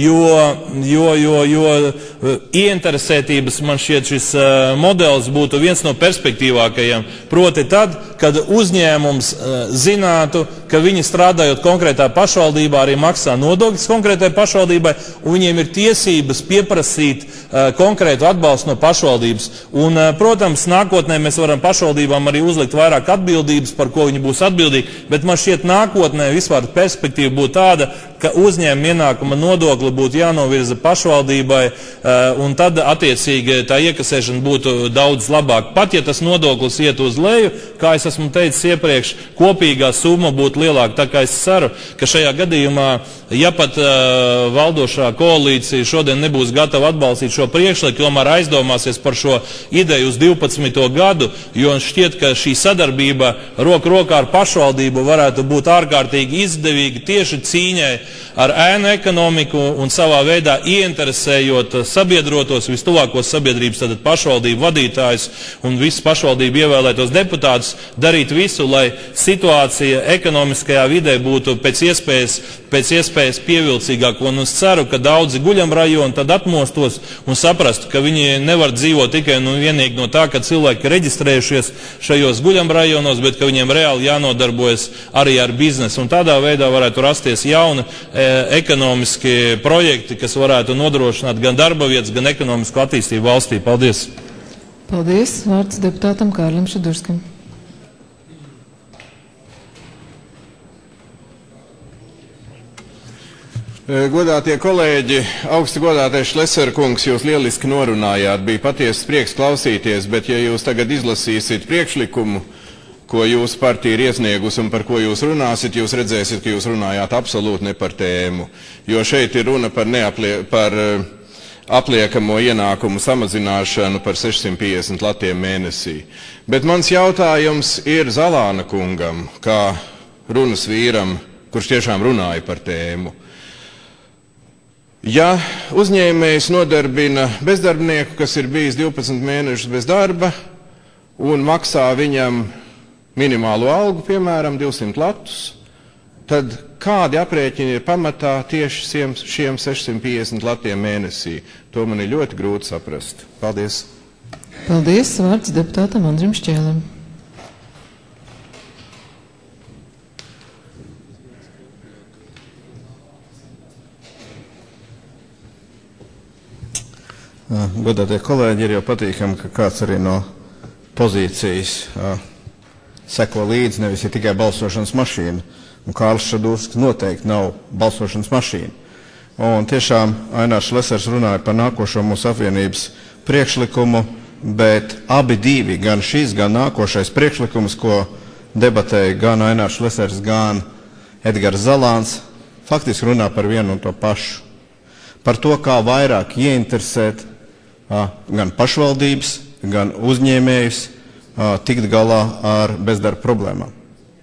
[SPEAKER 4] jo ieinteresētības man šķiet šis modelis būtu viens no perspektīvākajiem. Proti tad, kad uzņēmums zinātu, ka viņi strādājot konkrētā pašvaldībā arī maksā nodokļus konkrētai pašvaldībai, un viņiem ir tiesības pieprasīt konkrētu atbalstu no pašvaldības. Un, protams, nākotnē mēs varam pašvaldībām arī uzlikt vairāk atbildības, par ko viņi būs atbildīgi, bet man šķiet nākotnē vispār perspektīva būtu tāda, ka uzņēmuma ienākuma nodokli būtu jānovirza pašvaldībai, un tad attiecīgi tā iekasēšana būtu daudz labāk. Pat ja tas nodoklis iet uz leju, kā es esmu teicis iepriekš, kopīgā summa būtu lielāka. Tā kā es ceru, ka šajā gadījumā, ja pat valdošā koalīcija šodien nebūs gatava atbalstīt šo priekšlikumu, tomēr aizdomāsies par šo ideju uz 12. gadu, jo šķiet, ka šī sadarbība roku rokā ar pašvaldību varētu būt ārkārtīgi izdevīga tieši cīņai ar ēnu ekonomiku un savā veidā ieinteresējot sabiedrotos, vistuvākos sabiedrības, tātad pašvaldību vadītājus un visus pašvaldību ievēlētos deputātus, darīt visu, lai situācija ekonomiskajā vidē būtu pēc iespējas pievilcīgāk. Un es ceru, ka daudzi guļamrajoni tad atmostos un saprastu, ka viņi nevar dzīvot tikai un vienīgi no tā, ka cilvēki ir reģistrējušies šajos guļamrajonos, bet ka viņiem reāli jānodarbojas arī ar biznesu. Un tādā veidā varētu rasties jauni ekonomiski projekti, kas varētu nodrošināt gan darba vietas, gan ekonomisku attīstību valstī. Paldies!
[SPEAKER 1] Paldies! Vārds deputātam Kārlim Šadurskim.
[SPEAKER 7] Godātie kolēģi, augsti godātais Šlesera kungs, jūs lieliski norunājāt, bija patiesas prieks klausīties, bet ja jūs tagad izlasīsiet priekšlikumu, ko jūsu partija ir iesniegusi un par ko jūs runāsiet, jūs redzēsiet, ka jūs runājāt absolūti ne par tēmu. Jo šeit ir runa par apliekamo ienākumu samazināšanu par 650 latiem mēnesī. Bet mans jautājums ir Zalāna kungam, kā runas vīram, kurš tiešām runāja par tēmu. Ja uzņēmējs nodarbina bezdarbnieku, kas ir bijis 12 mēnešus bez darba, un maksā viņam minimālo algu, piemēram, 200 latus, tad kādi aprēķini ir pamatā tieši šiem 650 latiem mēnesī? To man ir ļoti grūti saprast. Paldies.
[SPEAKER 1] Paldies. Vārds deputātam Andrim Šķēlim.
[SPEAKER 3] Godātie kolēģi, ir jau patīkami, ka kāds arī no pozīcijas seko līdzi, nevis ir tikai balsošanas mašīna. Un Kārlis Šadūskis noteikti nav balsošanas mašīna. Un tiešām Ainārs Šlesers runāja par nākošo mūsu apvienības priekšlikumu, bet abi divi, gan šis, gan nākošais priekšlikums, ko debatēja gan Ainārs Šlesers, gan Edgars Zalāns, faktiski runā par vienu un to pašu. Par to, kā vairāk ieinteresēt gan pašvaldības, gan uzņēmējus tikt galā ar bezdarba problēmām.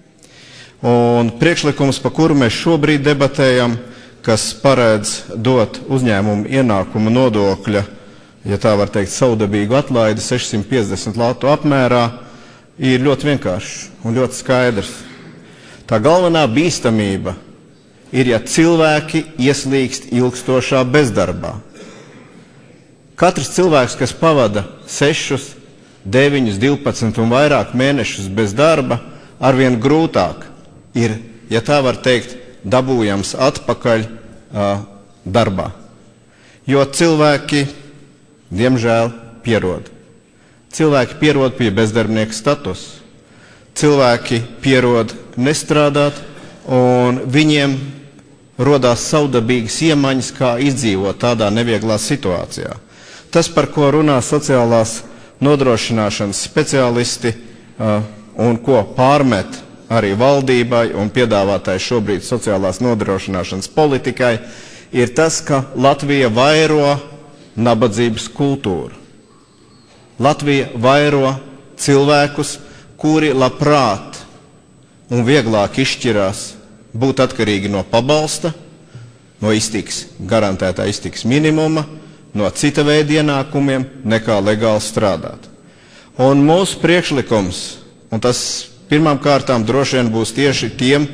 [SPEAKER 3] Un priekšlikums, pa kuru mēs šobrīd debatējam, kas paredz dot uzņēmumu ienākumu nodokļa, ja tā var teikt, savdabīgu atlaidi 650 latu apmērā, ir ļoti vienkāršs un ļoti skaidrs. Tā galvenā bīstamība ir, ja cilvēki ieslīgst ilgstošā bezdarbā. Katrs cilvēks, kas pavada 6, 9, 12 un vairāk mēnešus bez darba, arvien grūtāk ir, ja tā var teikt, dabūjams atpakaļ darbā. Jo cilvēki, diemžēl, pierod. Cilvēki pierod pie bezdarbnieka statusa. Cilvēki pierod nestrādāt, un viņiem rodās savdabīgas iemaņas, kā izdzīvot tādā nevieglā situācijā. Tas, par ko runā sociālās nodrošināšanas speciālisti un ko pārmet arī valdībai un piedāvātai šobrīd sociālās nodrošināšanas politikai, ir tas, ka Latvija vairo nabadzības kultūru. Latvija vairo cilvēkus, kuri labprāt un vieglāk izšķirās būt atkarīgi no pabalsta, no garantētā iztikas minimuma, no cita veida ienākumiem, nekā legāli strādāt. Un mūsu priekšlikums, un tas pirmām kārtām droši vien būs tieši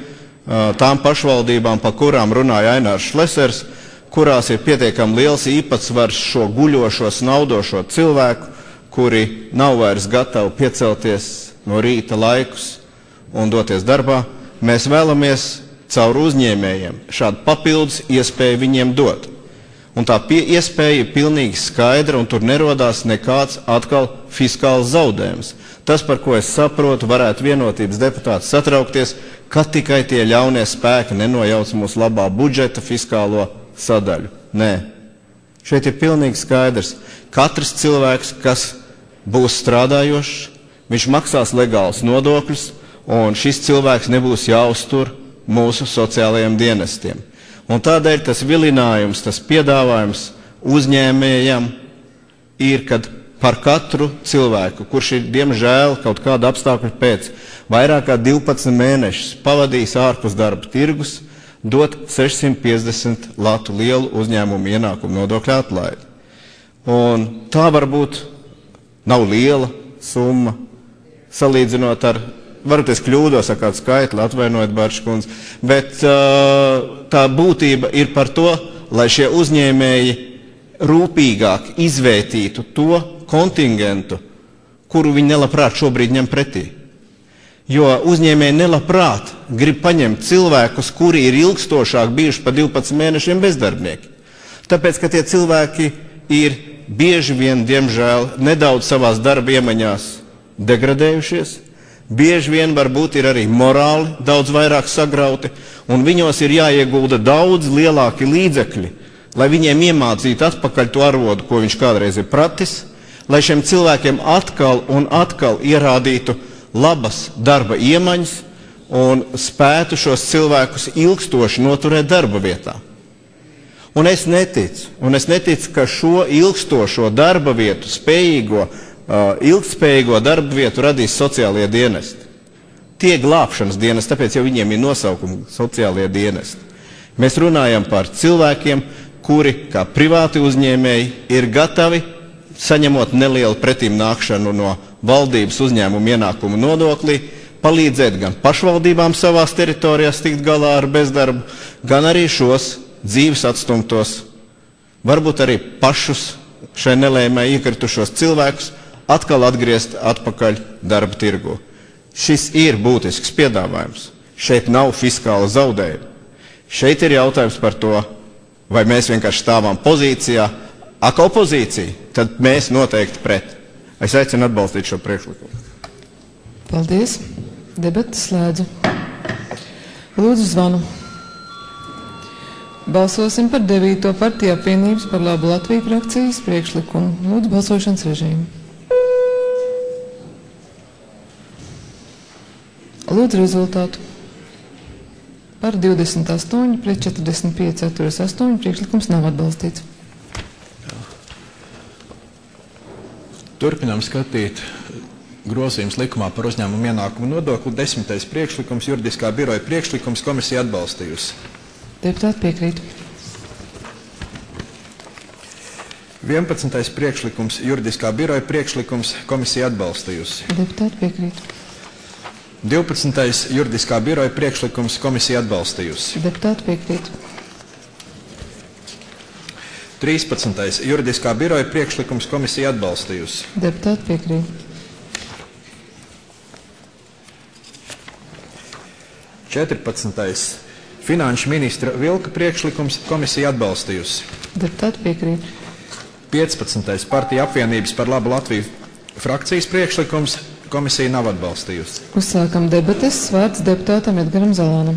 [SPEAKER 3] tām pašvaldībām, pa kurām runāja Ainārs Šlesers, kurās ir pietiekami liels īpatsvars šo guļošo, snaudošo cilvēku, kuri nav vairs gatavi piecelties no rīta laikus un doties darbā. Mēs vēlamies caur uzņēmējiem šādu papildus iespēju viņiem dot. Un tā iespēja ir pilnīgi skaidra, un tur nerodās nekāds atkal fiskāls zaudējums. Tas, par ko es saprotu, varētu vienotības deputāti satraukties, ka tikai tie ļaunie spēki nenojauc mūsu labā budžeta fiskālo sadaļu. Nē. Šeit ir pilnīgi skaidrs. Katrs cilvēks, kas būs strādājošs, viņš maksās legālus nodokļus, un šis cilvēks nebūs jāuztur mūsu sociālajiem dienestiem. Un tādēļ tas vilinājums, tas piedāvājums uzņēmējam ir, kad par katru cilvēku, kurš ir, diemžēl, kaut kāda apstākļa pēc vairāk kā 12 mēnešus pavadījis ārpus darba tirgus, dot 650 latu lielu uzņēmumu ienākumu nodokļu atlaidi. Un tā varbūt nav liela summa, salīdzinot ar, varbūt es kļūdos ar kādu skaitli, atvainojiet, Barškundze, bet tā būtība ir par to, lai šie uzņēmēji rūpīgāk izvērtītu to kontingentu, kuru viņi nelabprāt šobrīd ņem pretī. Jo uzņēmēji nelabprāt grib paņemt cilvēkus, kuri ir ilgstošāk bijuši pa 12 mēnešiem bezdarbnieki. Tāpēc, ka tie cilvēki ir bieži vien, diemžēl, nedaudz savās darba iemaņās degradējušies, bieži vien varbūt ir arī morāli daudz vairāk sagrauti, un viņos ir jāiegulda daudz lielāki līdzekļi, lai viņiem iemācītu atpakaļ to arodu, ko viņš kādreiz ir pratis, lai šiem cilvēkiem atkal un atkal ierādītu labas darba iemaņas un spētu šos cilvēkus ilgstoši noturēt darba vietā. Un es neticu, ka šo ilgstošo darba vietu, ilgspējīgo darba vietu radīs sociālie dienesti. Tie glābšanas dienesti, tāpēc jau viņiem ir nosaukumi sociālie dienesti. Mēs runājam par cilvēkiem, kuri, kā privāti uzņēmēji, ir gatavi, saņemot nelielu pretīm nākšanu no valdības uzņēmumu ienākumu nodoklī, palīdzēt gan pašvaldībām savās teritorijās tikt galā ar bezdarbu, gan arī šos dzīves atstumtos, varbūt arī pašus šai nelēmē iekritušos cilvēkus atkal atgriezt atpakaļ darba tirgu. Šis ir būtisks piedāvājums. Šeit nav fiskāla zaudējuma. Šeit ir jautājums par to, vai mēs vienkārši stāvām pozīcijā. Ak, opozīcija, tad mēs noteikti pret. Es aicinu atbalstīt šo priekšlikumu.
[SPEAKER 1] Paldies. Debates slēdzu. Lūdzu zvanu. Balsosim par 9. partiju apvienības par labu Latviju frakcijas priekšlikumu. Lūdzu balsošanas režīmu. Lūdzu rezultātu. Par 28 pret 45 atturas 8 priekšlikums nav atbalstīts.
[SPEAKER 2] Turpinām skatīt grozījums likumā par uzņēmumu ienākumu nodokli. 10. priekšlikums, juridiskā biroja priekšlikums, komisija atbalstījusi.
[SPEAKER 1] Deputāti piekrīt.
[SPEAKER 2] 11. priekšlikums, juridiskā biroja priekšlikums, komisija atbalstījusi.
[SPEAKER 1] Deputāti piekrīt.
[SPEAKER 2] 12. juridiskā biroja priekšlikums, komisija atbalstījusi.
[SPEAKER 1] Deputāti piekrīt.
[SPEAKER 2] 13. juridiskā biroja priekšlikums, komisija atbalstījusi.
[SPEAKER 1] Deputāti piekrīt.
[SPEAKER 2] 14. finanšu ministra Vilka priekšlikums, komisija atbalstījusi.
[SPEAKER 1] Deputāti piekrīt.
[SPEAKER 2] 15. partija apvienības par labu Latviju frakcijas priekšlikums, komisija nav atbalstījusi.
[SPEAKER 1] Uzsākam debates. Vārds deputātam Edgaram Zalānam.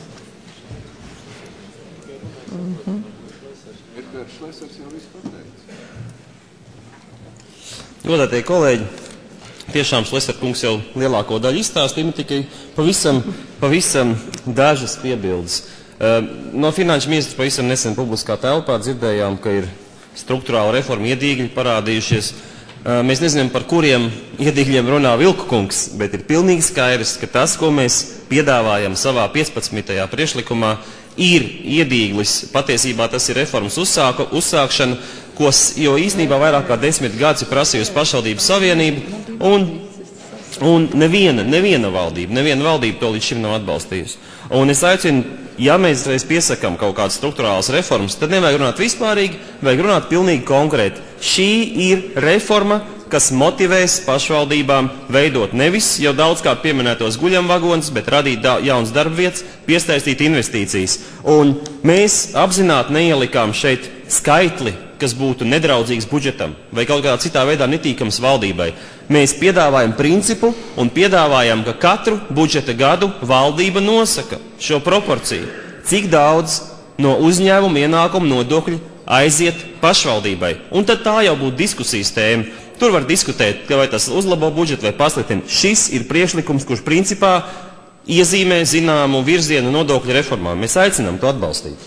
[SPEAKER 6] Godātie kolēģi, tiešām Šlesner kungs jau lielāko daļu izstāstīja, tikai pavisam dažas piebildes. No finanšu ministra pavisam nesen publiskā telpā dzirdējām, ka ir struktūrāla reforma iedīgļi parādījušies. Mēs nezinām, par kuriem iedīgļiem runā Vilku kungs, bet ir pilnīgi skaidrs, ka tas, ko mēs piedāvājam savā 15. priekšlikumā, ir iedīglis. Patiesībā tas ir reformas uzsākšana, jo īstenībā vairāk kā 10 gadus ir prasījusi pašvaldības savienība, un neviena valdība to līdz šim nav atbalstījusi. Un es aicinu, ja mēs reiz piesakam kaut kādas struktūrālas reformas, tad nevajag runāt vispārīgi, vajag runāt pilnīgi konkrēti. Šī ir reforma, kas motivēs pašvaldībām veidot nevis jau daudzkārt pieminētos guļamvagonus, bet radīt jaunas darbvietas, piesaistīt investīcijas. Un mēs apzināti neielikām šeit skaitli, kas būtu nedraudzīgs budžetam vai kaut kādā citā veidā netīkams valdībai. Mēs piedāvājam principu un piedāvājam, ka katru budžeta gadu valdība nosaka šo proporciju, cik daudz no uzņēmuma ienākuma nodokļu aiziet pašvaldībai. Un tad tā jau būtu diskusijas tēma. Tur var diskutēt, vai tas uzlabo budžetu vai pasliktina. Šis ir priekšlikums, kurš principā iezīmē zināmu virzienu nodokļu reformām. Mēs aicinām to atbalstīt.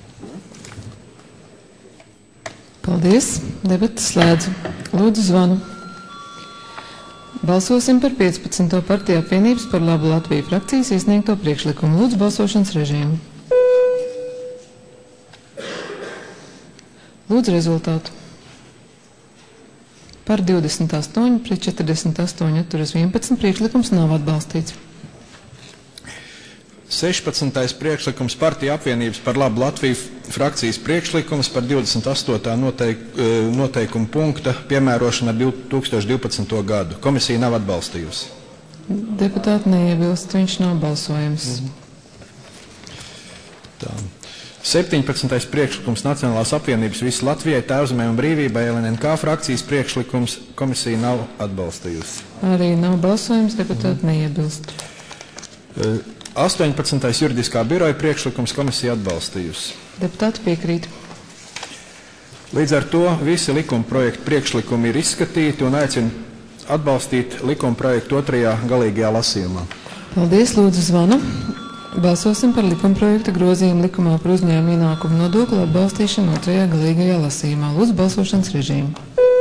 [SPEAKER 1] Paldies. Debates slēdzu. Lūdzu zvanu. Balsosim par 15. partiju apvienības par labu Latviju frakcijas iesniegto priekšlikumu. Lūdzu balsošanas režīmu. Lūdzu rezultātu. Par 28 pret 48 atturas 11 priekšlikums nav atbalstīts.
[SPEAKER 2] 16. priekšlikums partija apvienības par labu Latviju frakcijas priekšlikums par 28. noteikumu punkta piemērošanu ar 2012. gadu. Komisija nav atbalstījusi.
[SPEAKER 1] Deputāti neiebilst, viņš nav balsojams.
[SPEAKER 2] Tā. 17. priekšlikums Nacionālās apvienības visu Latvijai, Tēvzemē un brīvībai LNK frakcijas priekšlikums, komisija nav atbalstījusi.
[SPEAKER 1] Arī nav balsojums, deputāti neiebilst.
[SPEAKER 2] 18. juridiskā biroja priekšlikums, komisija atbalstījusi.
[SPEAKER 1] Deputāti piekrīt.
[SPEAKER 2] Līdz ar to visi likuma projektu priekšlikumi ir izskatīti un aicinu atbalstīt likuma projektu 2. galīgajā lasījumā.
[SPEAKER 1] Paldies, lūdzu zvanu. Balsosim par likumprojekta grozījumu likumā par uzņēmumu ienākumu nodokli atbalstīšanu 2. galīgajā lasījumā. Lūdzu balsošanas režīmu.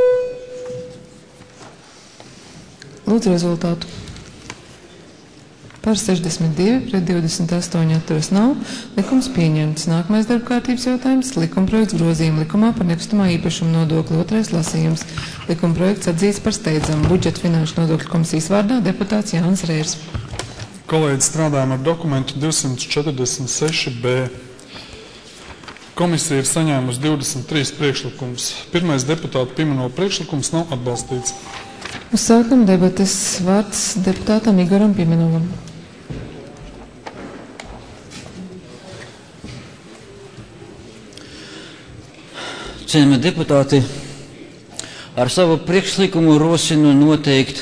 [SPEAKER 1] Lūdzu rezultātu. Par 62 pret 28 atturas nav. Likums pieņemts. Nākamais darbkārtības jautājums - likumprojekts grozījumu likumā par nekustamā īpašuma nodokli 2. lasījums. Likumprojekts atzīts par steidzamu. Budžeta finanšu nodokļu komisijas vārdā deputāts Jānis Rērs.
[SPEAKER 8] Kolēģi, strādājam ar dokumentu 246B. Komisija ir saņēmusi 23 priekšlikumus. Pirmais deputāta Pimenova priekšlikums nav atbalstīts.
[SPEAKER 1] Uzsākam debates. Vārds deputātam Igoram Pimenovam.
[SPEAKER 9] Cienījamie deputāti, ar savu priekšlikumu rosinu noteikt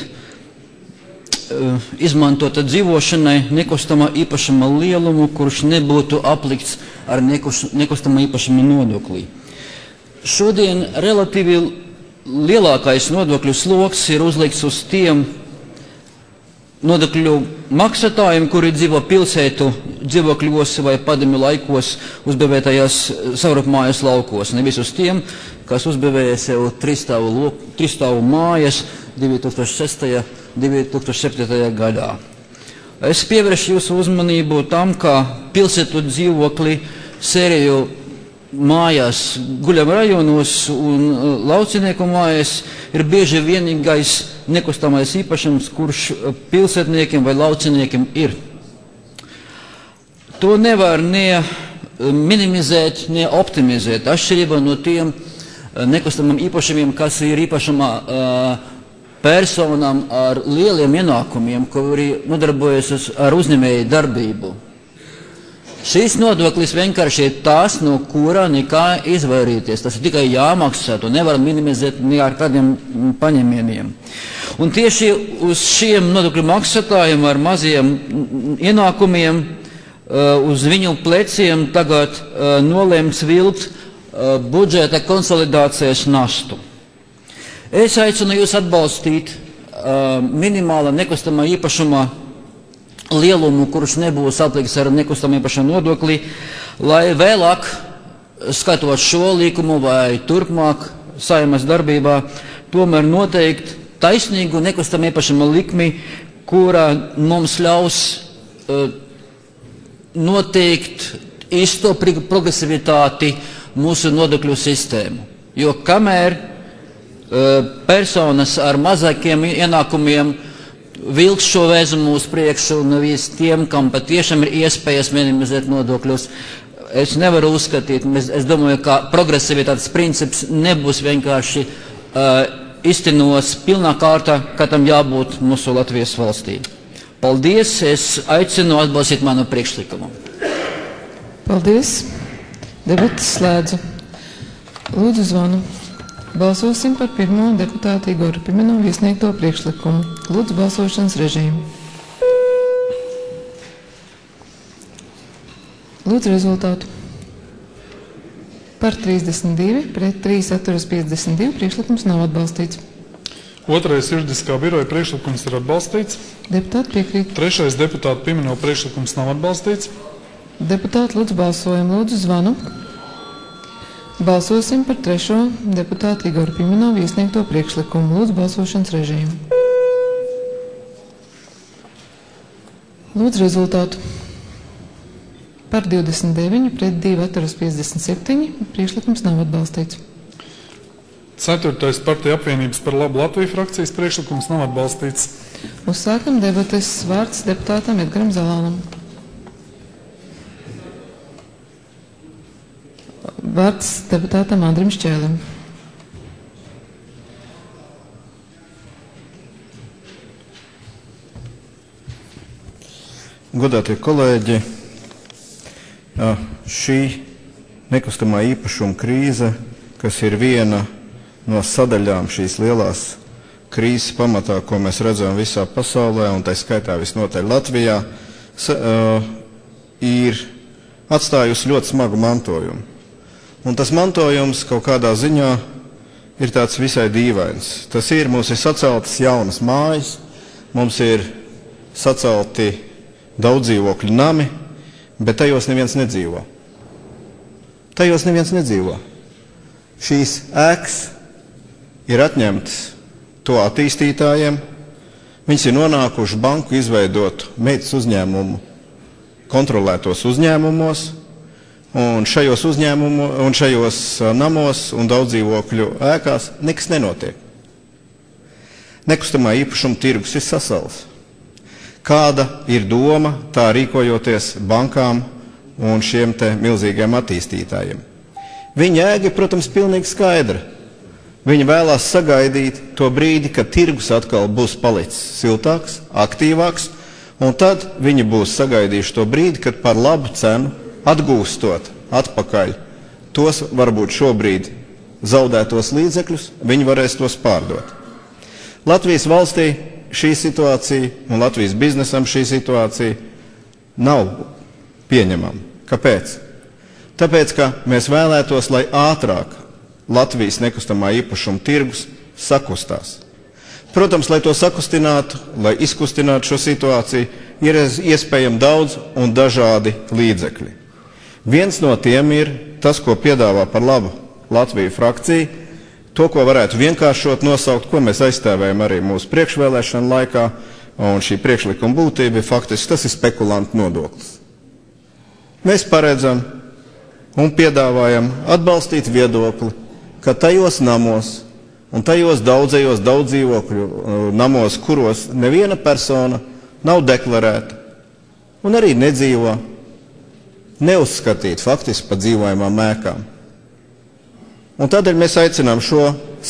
[SPEAKER 9] izmantota dzīvošanai nekustamā īpašuma lielumu, kurš nebūtu aplikts ar nekustamā īpašuma nodoklī. Šodien relatīvi lielākais nodokļu sloks ir uzlikts uz tiem nodokļu maksātājiem, kuri dzīvo pilsētu dzīvokļos vai padomju laikos uzbūvētajās savrupmājas laukos, nevis uz tiem, kas uzbūvēja sev trisstāvu mājas 2006. 2007. gadā. Es pievēršu jūsu uzmanību tam, ka pilsētu dzīvokļi sēriju mājās guļam rajonos un laucinieku mājās ir bieži vienīgais nekustamais īpašums, kurš pilsētniekiem vai lauciniekiem ir. To nevar ne minimizēt, ne optimizēt, atšķirībā no tiem nekustamiem īpašumiem, kas ir īpašumā personām ar lieliem ienākumiem, kuri nodarbojas ar uzņēmēju darbību. Šīs nodoklis vienkārši ir tās, no kura nekā izvairīties. Tas ir tikai jāmaksā, to nevar minimizēt ne ar kādiem paņēmieniem. Un tieši uz šiem nodokļu maksātājiem ar maziem ienākumiem, uz viņu pleciem tagad nolēmts vilkt budžeta konsolidācijas nastu. Es aicinu jūs atbalstīt minimāla nekustamā īpašuma lielumu, kurš nebūs aplikts ar nekustamā īpašuma nodokli, lai vēlāk, skatot šo likumu vai turpmāk Saeimas darbībā, tomēr noteikt taisnīgu nekustamā īpašuma likmi, kura mums ļaus noteikt īsto progresivitāti mūsu nodokļu sistēmu. Jo kamēr personas ar mazākiem ienākumiem vilks šo vēzumu uz priekšu un nevis tiem, kam patiešām ir iespējas minimizēt nodokļus. Es nevaru uzskatīt, es domāju, ka progresivitātes princips nebūs vienkārši iztenots pilnā kārtā, kā tam jābūt mūsu Latvijas valstī. Paldies, es aicinu atbalstīt manu priekšlikumu.
[SPEAKER 1] Paldies. Debates slēdzu. Lūdzu zvanu. Balsosim par pirmo deputātu Igoru Pimenovu iesniegto priekšlikumu. Lūdzu balsošanas režīmu. Lūdzu rezultātu. Par 32, pret 3 atturas 52, priekšlikums nav atbalstīts.
[SPEAKER 8] Otrais juridiskā biroja priekšlikums ir atbalstīts.
[SPEAKER 1] Deputāti piekrīt.
[SPEAKER 8] Trešais deputāta Pimenova priekšlikums nav atbalstīts.
[SPEAKER 1] Deputāti lūdzu balsojumu. Lūdzu zvanu. Balsosim par trešo deputātu Igoru Pimenovu iesniegto priekšlikumu. Lūdzu balsošanas režīmu. Lūdzu rezultātu. Par 29, pret 2 atturas 57, priekšlikums nav atbalstīts.
[SPEAKER 8] Ceturtais Partija apvienības par labu Latviju frakcijas priekšlikums nav atbalstīts.
[SPEAKER 1] Uzsākam debates. Vārds deputātam Edgaram Zalānam. Vārds deputātam Andrim Šķēlim.
[SPEAKER 3] Godātie kolēģi, šī nekustamā īpašuma krīze, kas ir viena no sadaļām šīs lielās krīzes pamatā, ko mēs redzam visā pasaulē, un tā skaitā visnotaļ Latvijā, ir atstājusi ļoti smagu mantojumu. Un tas mantojums kaut kādā ziņā ir tāds visai dīvains. Tas ir, mums ir saceltas jaunas mājas, mums ir sacelti daudzdzīvokļu nami, bet tajos neviens nedzīvo. Tajos neviens nedzīvo. Šīs ēkas ir atņemtas to attīstītājiem, viņas ir nonākuši banku izveidot meitas uzņēmumu kontrolētos uzņēmumos, un šajos namos un daudzdzīvokļu ēkās nekas nenotiek. Nekustamā īpašuma tirgus ir sasals.
[SPEAKER 10] kāda ir doma tā rīkojoties bankām un šiem te milzīgiem attīstītājiem. Viņa jēga, protams, pilnīgi skaidra. Viņi vēlās sagaidīt to brīdi, kad tirgus atkal būs palicis siltāks, aktīvāks, un tad viņi būs sagaidījuši to brīdi, kad par labu cenu atgūstot atpakaļ tos varbūt šobrīd zaudētos līdzekļus, viņi varēs tos pārdot. Latvijas valstī šī situācija un Latvijas biznesam šī situācija nav pieņemama. Kāpēc? Tāpēc, ka mēs vēlētos, lai ātrāk Latvijas nekustamā īpašuma tirgus sakustās. Protams, lai to sakustinātu, lai izkustinātu šo situāciju, ir iespējami daudz un dažādi līdzekļi. Viens no tiem ir tas, ko piedāvā par labu Latviju frakcija, to, ko varētu vienkāršot nosaukt, ko mēs aizstāvējam arī mūsu priekšvēlēšanu laikā, un šī priekšlikuma būtība ir faktiski, tas ir spekulantu nodoklis. Mēs paredzam un piedāvājam atbalstīt viedokli, ka tajos namos un tajos daudzajos daudzdzīvokļu namos, kuros neviena persona nav deklarēta un arī nedzīvo, neuzskatīt faktiski par dzīvojamām ēkām. Un tādēļ mēs aicinām šo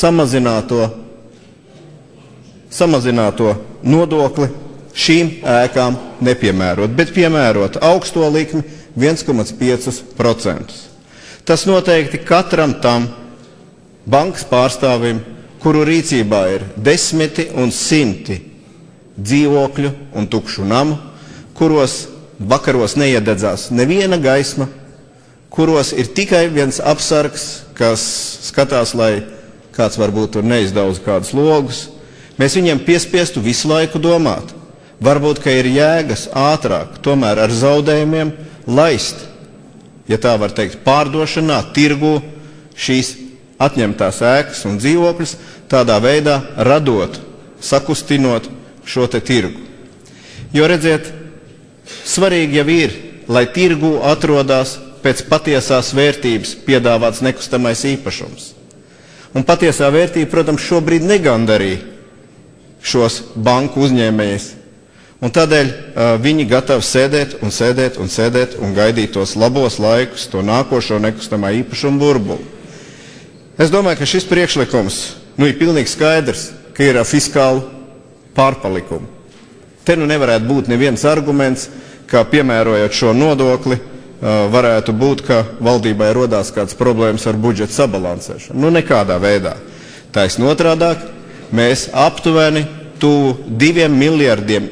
[SPEAKER 10] samazināto nodokli šīm ēkām nepiemērot, bet piemērot augsto likmi 1,5%. Tas noteikti katram tam bankas pārstāvim, kuru rīcībā ir desmiti un simti dzīvokļu un tukšu namu, kuros vakaros neiededzās neviena gaisma, kuros ir tikai viens apsargs, kas skatās, lai kāds varbūt tur neizdauz kādus logus. Mēs viņiem piespiestu visu laiku domāt. Varbūt, ka ir jēgas ātrāk, tomēr ar zaudējumiem laist, ja tā var teikt, pārdošanā, tirgu šīs atņemtās ēkas un dzīvokļus, tādā veidā radot, sakustinot šo te tirgu. Jo redziet, svarīgi jau ir, lai tirgu atrodās pēc patiesās vērtības piedāvāts nekustamais īpašums. Un patiesā vērtība, protams, šobrīd negandarī šos banku uzņēmējus. Un tādēļ viņi gatavi sēdēt un gaidīt tos labos laikus, to nākošo nekustamā īpašuma burbuli. Es domāju, ka šis priekšlikums ir pilnīgi skaidrs, ka ir fiskālu pārpalikumu. Te nevarētu būt neviens arguments, kā piemērojot šo nodokli, varētu būt, ka valdībai rodās kāds problēmas ar budžeta sabalansēšanu. Nekādā veidā. Taisn otrādāk, mēs aptuveni tuvu 2 miljardiem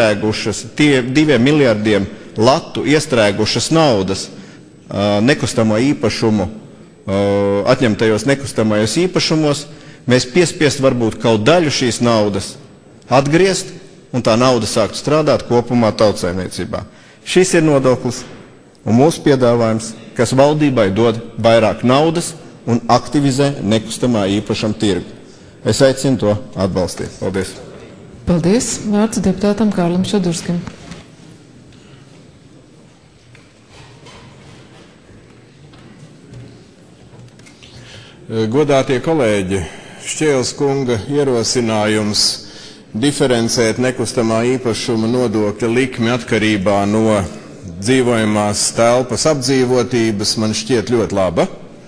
[SPEAKER 10] latu iestrēgušas naudas nekustamo īpašumu, atņemtajos nekustamajos īpašumos, mēs piespiest varbūt kaut daļu šīs naudas atgriezt, un tā nauda sāktu strādāt kopumā tautsaimniecībā. Šis ir nodoklis un mūsu piedāvājums, kas valdībai dod vairāk naudas un aktivizē nekustamā īpašuma tirgu. Es aicinu to atbalstīt. Paldies!
[SPEAKER 1] Paldies! Vārds deputātam Kārlim Šadurskim.
[SPEAKER 7] Godātie kolēģi, Šķēles kunga ierosinājums diferencēt nekustamā īpašuma nodokļa likmi atkarībā no dzīvojamās telpas apdzīvotības man šķiet ļoti laba.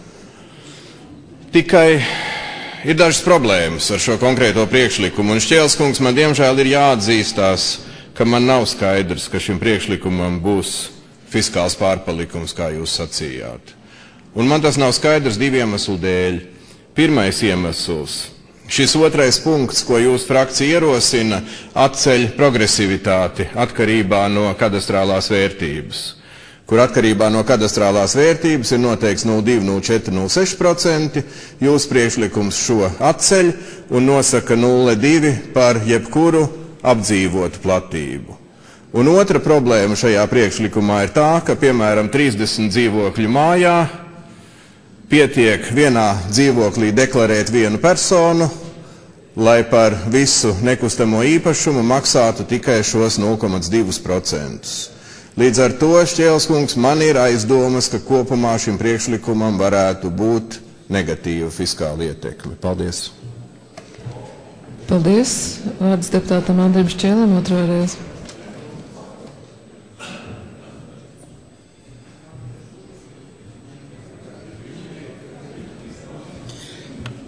[SPEAKER 7] Tikai ir dažas problēmas ar šo konkrēto priekšlikumu, un Šķēles kungs, man diemžēl ir jāatzīstās, ka man nav skaidrs, ka šim priekšlikumam būs fiskāls pārpalikums, kā jūs sacījāt. Un man tas nav skaidrs 2 iemeslu dēļ. Pirmais iemesls. Šis otrais punkts, ko jūsu frakcija ierosina, atceļ progresivitāti atkarībā no kadastrālās vērtības, kur atkarībā no kadastrālās vērtības ir noteikts 0,2, 0,4, 0,6%. Jūsu priekšlikums šo atceļ un nosaka 0,2 par jebkuru apdzīvotu platību. Un otra problēma šajā priekšlikumā ir tā, ka, piemēram, 30 dzīvokļu mājā pietiek vienā dzīvoklī deklarēt vienu personu, lai par visu nekustamo īpašumu maksātu tikai šos 0,2%. Līdz ar to, Šķēles kungs, man ir aizdomas, ka kopumā šim priekšlikumam varētu būt negatīva fiskāla ietekme. Paldies!
[SPEAKER 1] Paldies! Vārds deputātam Andrim Šķēlim otrā reize.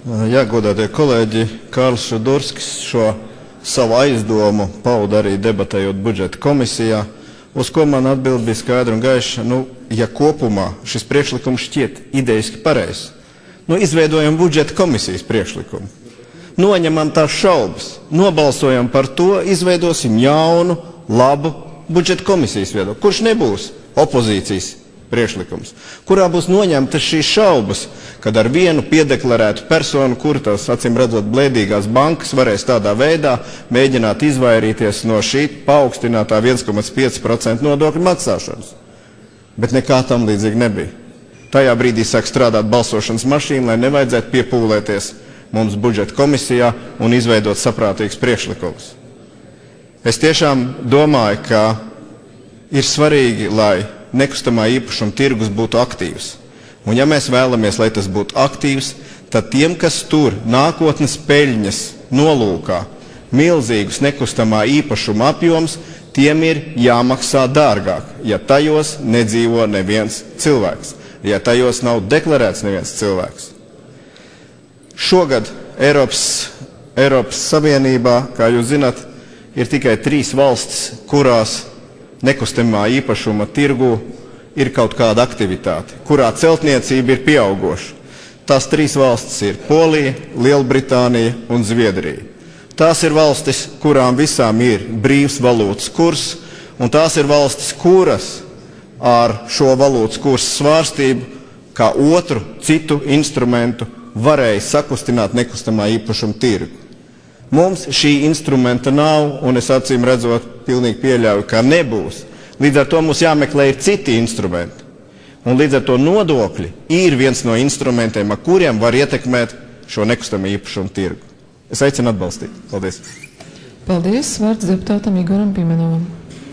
[SPEAKER 10] Jā, godātie kolēģi, Kārlis Šudurskis šo savu aizdomu pauda arī debatējot budžeta komisijā, uz ko man atbild bija skaidra un gaiša. Ja kopumā šis priekšlikums šķiet idejiski pareizs, izveidojam budžeta komisijas priekšlikumu. Noņemam tās šaubas, nobalsojam par to, izveidosim jaunu, labu budžeta komisijas viedokli, kurš nebūs opozīcijas priekšlikums, kurā būs noņemtas šīs šaubas, kad ar vienu piedeklarētu personu, kur tās, acīm redzot, blēdīgās bankas varēs tādā veidā mēģināt izvairīties no šī paaugstinātā 1,5% nodokļu maksāšanas. Bet nekā tam līdzīgi nebija. Tajā brīdī sāk strādāt balsošanas mašīna, lai nevajadzētu piepūlēties mums budžeta komisijā un izveidot saprātīgus priekšlikumus. Es tiešām domāju, ka ir svarīgi, lai nekustamā īpašuma tirgus būtu aktīvs. Un ja mēs vēlamies, lai tas būtu aktīvs, tad tiem, kas tur nākotnes peļņas nolūkā milzīgus nekustamā īpašuma apjoms, tiem ir jāmaksā dārgāk, ja tajos nedzīvo neviens cilvēks, ja tajos nav deklarēts neviens cilvēks. Šogad Eiropas Savienībā, kā jūs zināt, ir tikai 3 valstis, kurās nekustamā īpašuma tirgu ir kaut kāda aktivitāte, kurā celtniecība ir pieaugoša. Tās 3 valstis ir Polija, Lielbritānija un Zviedrija. Tās ir valstis, kurām visām ir brīvs valūtas kurs, un tās ir valstis, kuras ar šo valūtas kursu svārstību kā otru citu instrumentu varēja sakustināt nekustamā īpašuma tirgu. Mums šī instrumenta nav, un es acīm redzot pilnīgi pieļauju, ka nebūs. Līdz ar to mums jāmeklē ir citi instrumenti. Un līdz ar to nodokļi ir viens no instrumentiem, ar kuriem var ietekmēt šo nekustamā īpašuma tirgu. Es aicinu atbalstīt. Paldies.
[SPEAKER 1] Paldies. Vārds deputātam Igoram Pimenovam.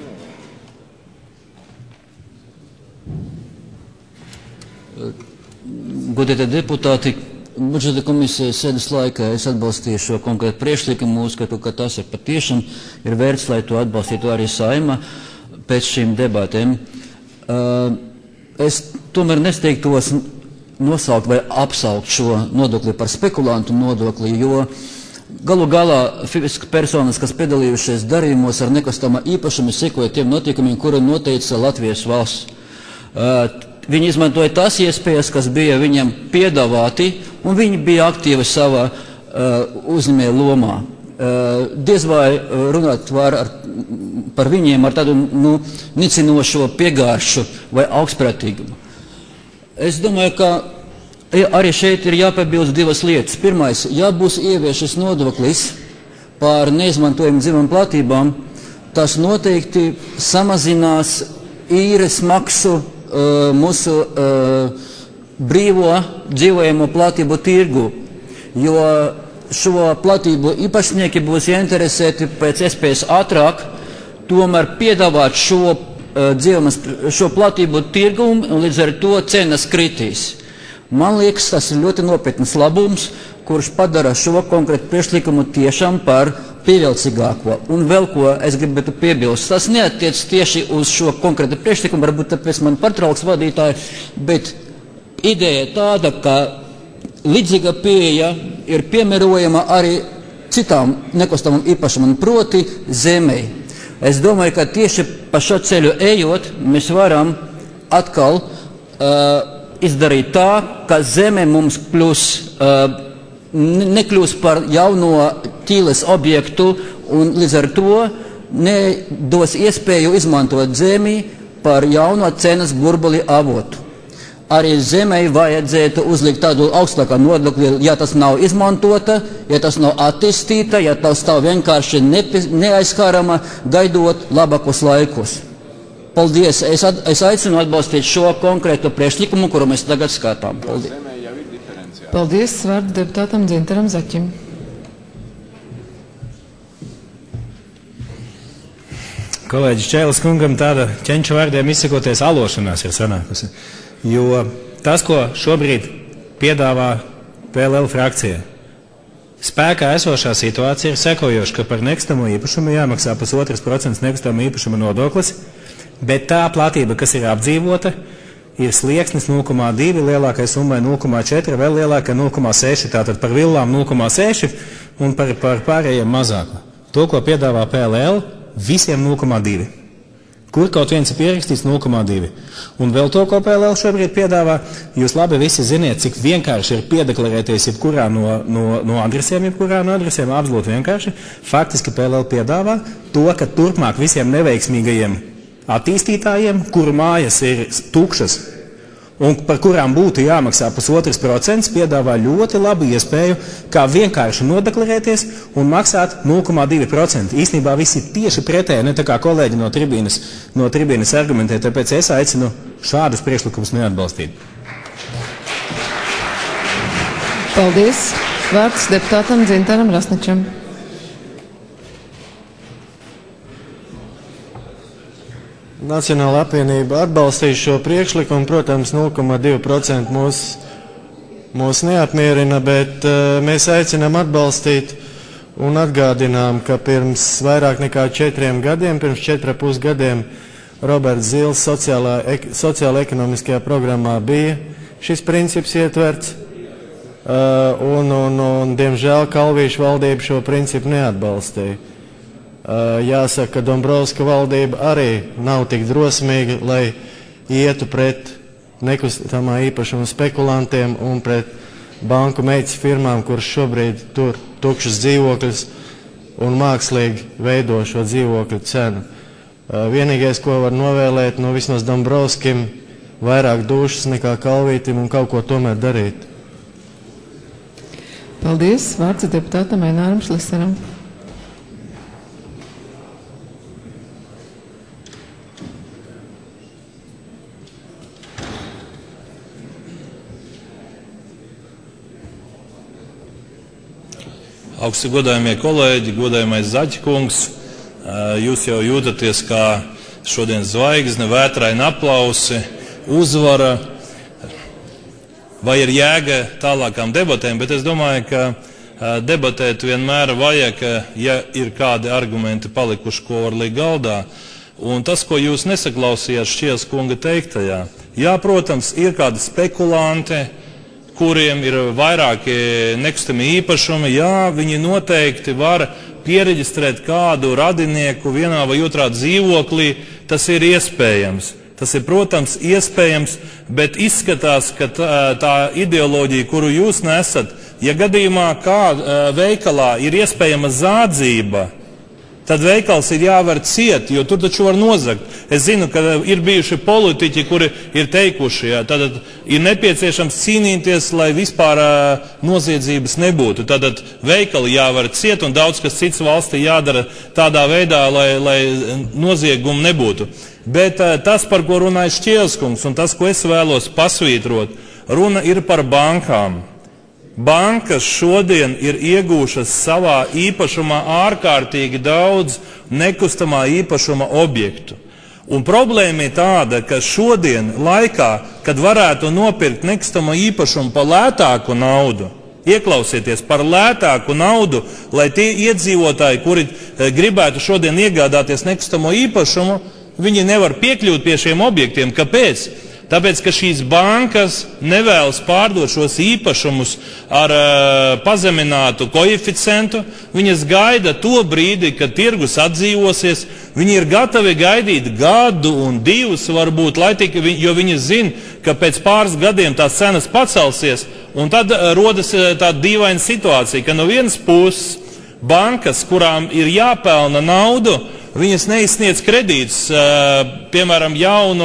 [SPEAKER 9] Godētie deputāti, budžeta komisijas sēdes laikā es atbalstīju šo konkrētu priekšlikumu, uzskatu, ka tas ir patiešām ir vērts, lai to atbalstītu arī Saeima pēc šīm debatēm. Es tomēr nesteigtos nosaukt vai apsaukt šo nodokli par spekulantu nodokli, jo galu galā fiziskas personas, kas piedalījušies darījumos ar nekustamā īpašumu, sekoja tiem notikumiem, kuru noteica Latvijas valsts. Viņi izmantoja tās iespējas, kas bija viņam piedāvāti, un viņi bija aktīvi savā uzņēmēja lomā. Diez vai runāt var par viņiem ar tādu nicinošo piegāršu vai augstprātīgumu. Es domāju, ka arī šeit ir jāpiebilst 2 lietas. Pirmais, ja būs ieviešas nodoklis par neizmantojumu dzīvām platībām, tas noteikti samazinās īres maksu mūsu brīvo dzīvojamo platību tirgu, jo šo platību īpašnieki būs ieinteresēti pēc iespējas ātrāk tomēr piedāvāt šo platību tirgumu, un līdz ar to cenas kritīs. Man liekas, tas ir ļoti nopietns labums, kurš padara šo konkrētu priekšlikumu tiešām par pievilcīgāko. Un vēl ko es gribētu piebilst, tas neattiec tieši uz šo konkrētu priekšlikumu, varbūt tāpēc man pārtrauks vadītāji, bet ideja tāda, ka līdzīga pieeja ir piemērojama arī citām nekustamām īpašumam, proti zemei. Es domāju, ka tieši pa šo ceļu ejot, mēs varam atkal izdarīt tā, ka zeme mums nekļūs par jauno ķīles objektu un līdz ar to nedos iespēju izmantot zemi par jauno cenas burbuli avotu. Arī zemei vajadzētu uzlikt tādu augstākā nodokli, ja tas nav izmantota, ja tas nav attīstīta, ja tas stāv vienkārši neaizskārama, gaidot labākos laikus. Paldies! Es aicinu atbalstīt šo konkrēto priekšlikumu, kuru mēs tagad skatām. Paldies!
[SPEAKER 1] Paldies! Vārds deputātam Dzintaram Zaķim.
[SPEAKER 11] Kolēģis Čēlis kungam tāda ķenča vārdiem izsakoties alošanās ir sanākusi. Jo tas, ko šobrīd piedāvā PLL frakcija, spēkā esošā situācija ir sekojoša, ka par nekustamo īpašumu jāmaksā 1,5% nekustamo īpašuma nodoklis, bet tā platība, kas ir apdzīvota, ir slieksnis 0,2, lielākai summai 0,4, vēl lielākai 0,6, tātad par villām 0,6 un par pārējiem mazāku. To, ko piedāvā PLL, visiem 0,2. Kur kaut viens ir pierakstīts 0,2. Un vēl to, ko PLL šobrīd piedāvā, jūs labi visi ziniet, cik vienkārši ir piedeklarēties jebkurā no adresēm, absolūti vienkārši. Faktiski PLL piedāvā to, ka turpmāk visiem neveiksmīgajiem attīstītājiem, kuru mājas ir tukšas un par kurām būtu jāmaksā 0,5%, piedāvā ļoti labu iespēju, kā vienkārši nodeklarēties un maksāt 0,2%. Īstenībā visi tieši pretēji, ne tā kā kolēģi no tribīnes argumentē, tāpēc es aicinu šādus priekšlikumus neatbalstīt.
[SPEAKER 1] Paldies. Vārds deputātam Dzintaram Rasničam.
[SPEAKER 5] Nacionāla apvienība atbalstīs šo priekšlikumu, protams, 0,2% mūs neapmierina, bet mēs aicinām atbalstīt un atgādinām, ka pirms vairāk nekā 4 gadiem, pirms 4,5 gadiem, Roberts Zils sociāla-ekonomiskajā programmā bija šis princips ietverts, un diemžēl Kalvīša valdība šo principu neatbalstīja. Jāsaka, ka Dombrovska valdība arī nav tik drosmīga, lai ietu pret nekustamā īpašuma spekulantiem un pret banku meitas firmām, kuras šobrīd tur tukšas dzīvokļus un mākslīgi veido šo dzīvokļu cenu. Vienīgais, ko var novēlēt, vismaz Dombrovskim, vairāk dušas nekā Kalvītim un kaut ko tomēr darīt.
[SPEAKER 1] Paldies. Vārds deputātam Eināram Šliseram.
[SPEAKER 4] Augsti godājumie kolēģi, godājumais Zaķkungs, jūs jau jūtaties kā šodien zvaigzne, vētraini aplausi, uzvara, vai ir jēga tālākām debatēm, bet es domāju, ka debatēt vienmēr vajag, ja ir kādi argumenti palikuši, ko var likt galdā. Un tas, ko jūs nesaklausījāt Šķiels kunga teiktajā, jā, protams, ir kādi spekulanti, kuriem ir vairāki nekustami īpašumi, jā, viņi noteikti var piereģistrēt kādu radinieku vienā vai otrā dzīvoklī, tas ir iespējams. Tas ir, protams, iespējams, bet izskatās, ka tā ideoloģija, kuru jūs nesat, ja gadījumā kā veikalā ir iespējama zādzība, tad veikals ir jāver ciet, jo tur taču var nozagt. Es zinu, ka ir bijuši politiķi, kuri ir teikuši, tad ir nepieciešams cīnīties, lai vispār noziedzības nebūtu. Tad veikali jāver ciet un daudz kas cits valstī jādara tādā veidā, lai noziegumu nebūtu. Bet tas, par ko runāja Šķiels kungs, un tas, ko es vēlos pasvītrot, runa ir par bankām. Bankas šodien ir iegūšas savā īpašumā ārkārtīgi daudz nekustamā īpašuma objektu. Un problēma ir tāda, ka šodien laikā, kad varētu nopirkt nekustamo īpašumu par lētāku naudu, ieklausieties, par lētāku naudu, lai tie iedzīvotāji, kuri gribētu šodien iegādāties nekustamo īpašumu, viņi nevar piekļūt pie šiem objektiem. Kāpēc? Tāpēc, ka šīs bankas nevēlas pārdot šos īpašumus ar pazeminātu koeficientu, viņas gaida to brīdi, kad tirgus atdzīvosies, viņi ir gatavi gaidīt gadu un 2 varbūt, jo viņi zina, ka pēc pāris gadiem tās cenas pacelsies, un tad rodas tāda dīvaina situācija, ka no vienas puses bankas, kurām ir jāpelna naudu, viņas neizsniedz kredītus, piemēram,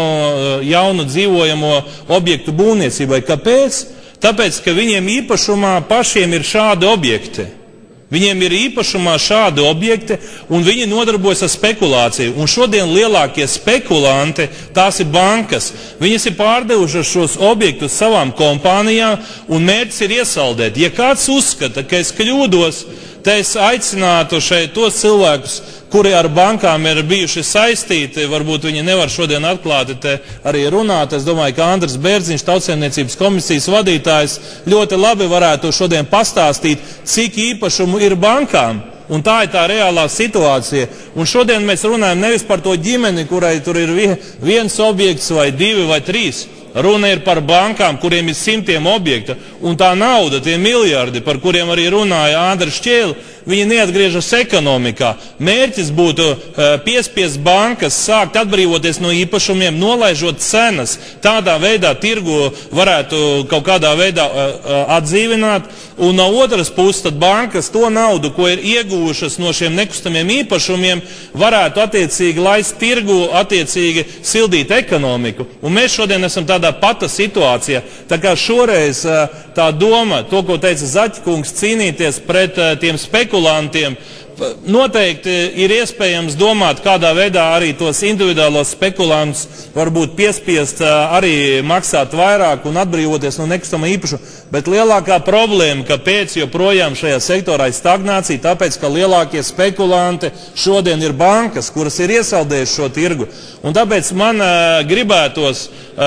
[SPEAKER 4] jaunu dzīvojamo objektu būvniecībai. Kāpēc? Tāpēc, ka viņiem īpašumā pašiem ir šādi objekti. Viņiem ir īpašumā šādi objekti, un viņi nodarbojas ar spekulāciju. Un šodien lielākie spekulanti, tās ir bankas. Viņas ir pārdevušas šos objektus savām kompānijām, un mērķis ir iesaldēt. Ja kāds uzskata, ka es kļūdos, te es aicinātu šeit tos cilvēkus, kuri ar bankām ir bijuši saistīti, varbūt viņi nevar šodien atklāti te arī runāt. Es domāju, ka Andris Bērziņš, Tautsaimniecības komisijas vadītājs, ļoti labi varētu šodien pastāstīt, cik īpašumu ir bankām. Un tā ir tā reālā situācija. Un šodien mēs runājam nevis par to ģimeni, kurai tur ir viens objekts vai 2 vai 3. Runa ir par bankām, kuriem ir simtiem objekta, un tā nauda, tie miljardi, par kuriem arī runāja Andris Šķēle, viņi neatgriežas ekonomikā. Mērķis būtu piespiest bankas sākt atbrīvoties no īpašumiem, nolaižot cenas. Tādā veidā tirgu varētu kaut kādā veidā atdzīvināt, un no otras puses tad bankas to naudu, ko ir ieguvušas no šiem nekustamiem īpašumiem, varētu attiecīgi laist tirgu, attiecīgi sildīt ekonomiku. Un mēs šodien esam tādā pata situācijā. Tā kā šoreiz tā doma, to, ko teica Zaķkungs, cīnīties pret tiem spekulantiem, noteikti ir iespējams domāt, kādā veidā arī tos individuālos spekulantus varbūt piespiest arī maksāt vairāk un atbrīvoties no nekustamā īpašuma. Bet lielākā problēma, kāpēc joprojām šajā sektorā ir stagnācija, tāpēc, ka lielākie spekulanti šodien ir bankas, kuras ir iesaldējušas šo tirgu. Un tāpēc man gribētos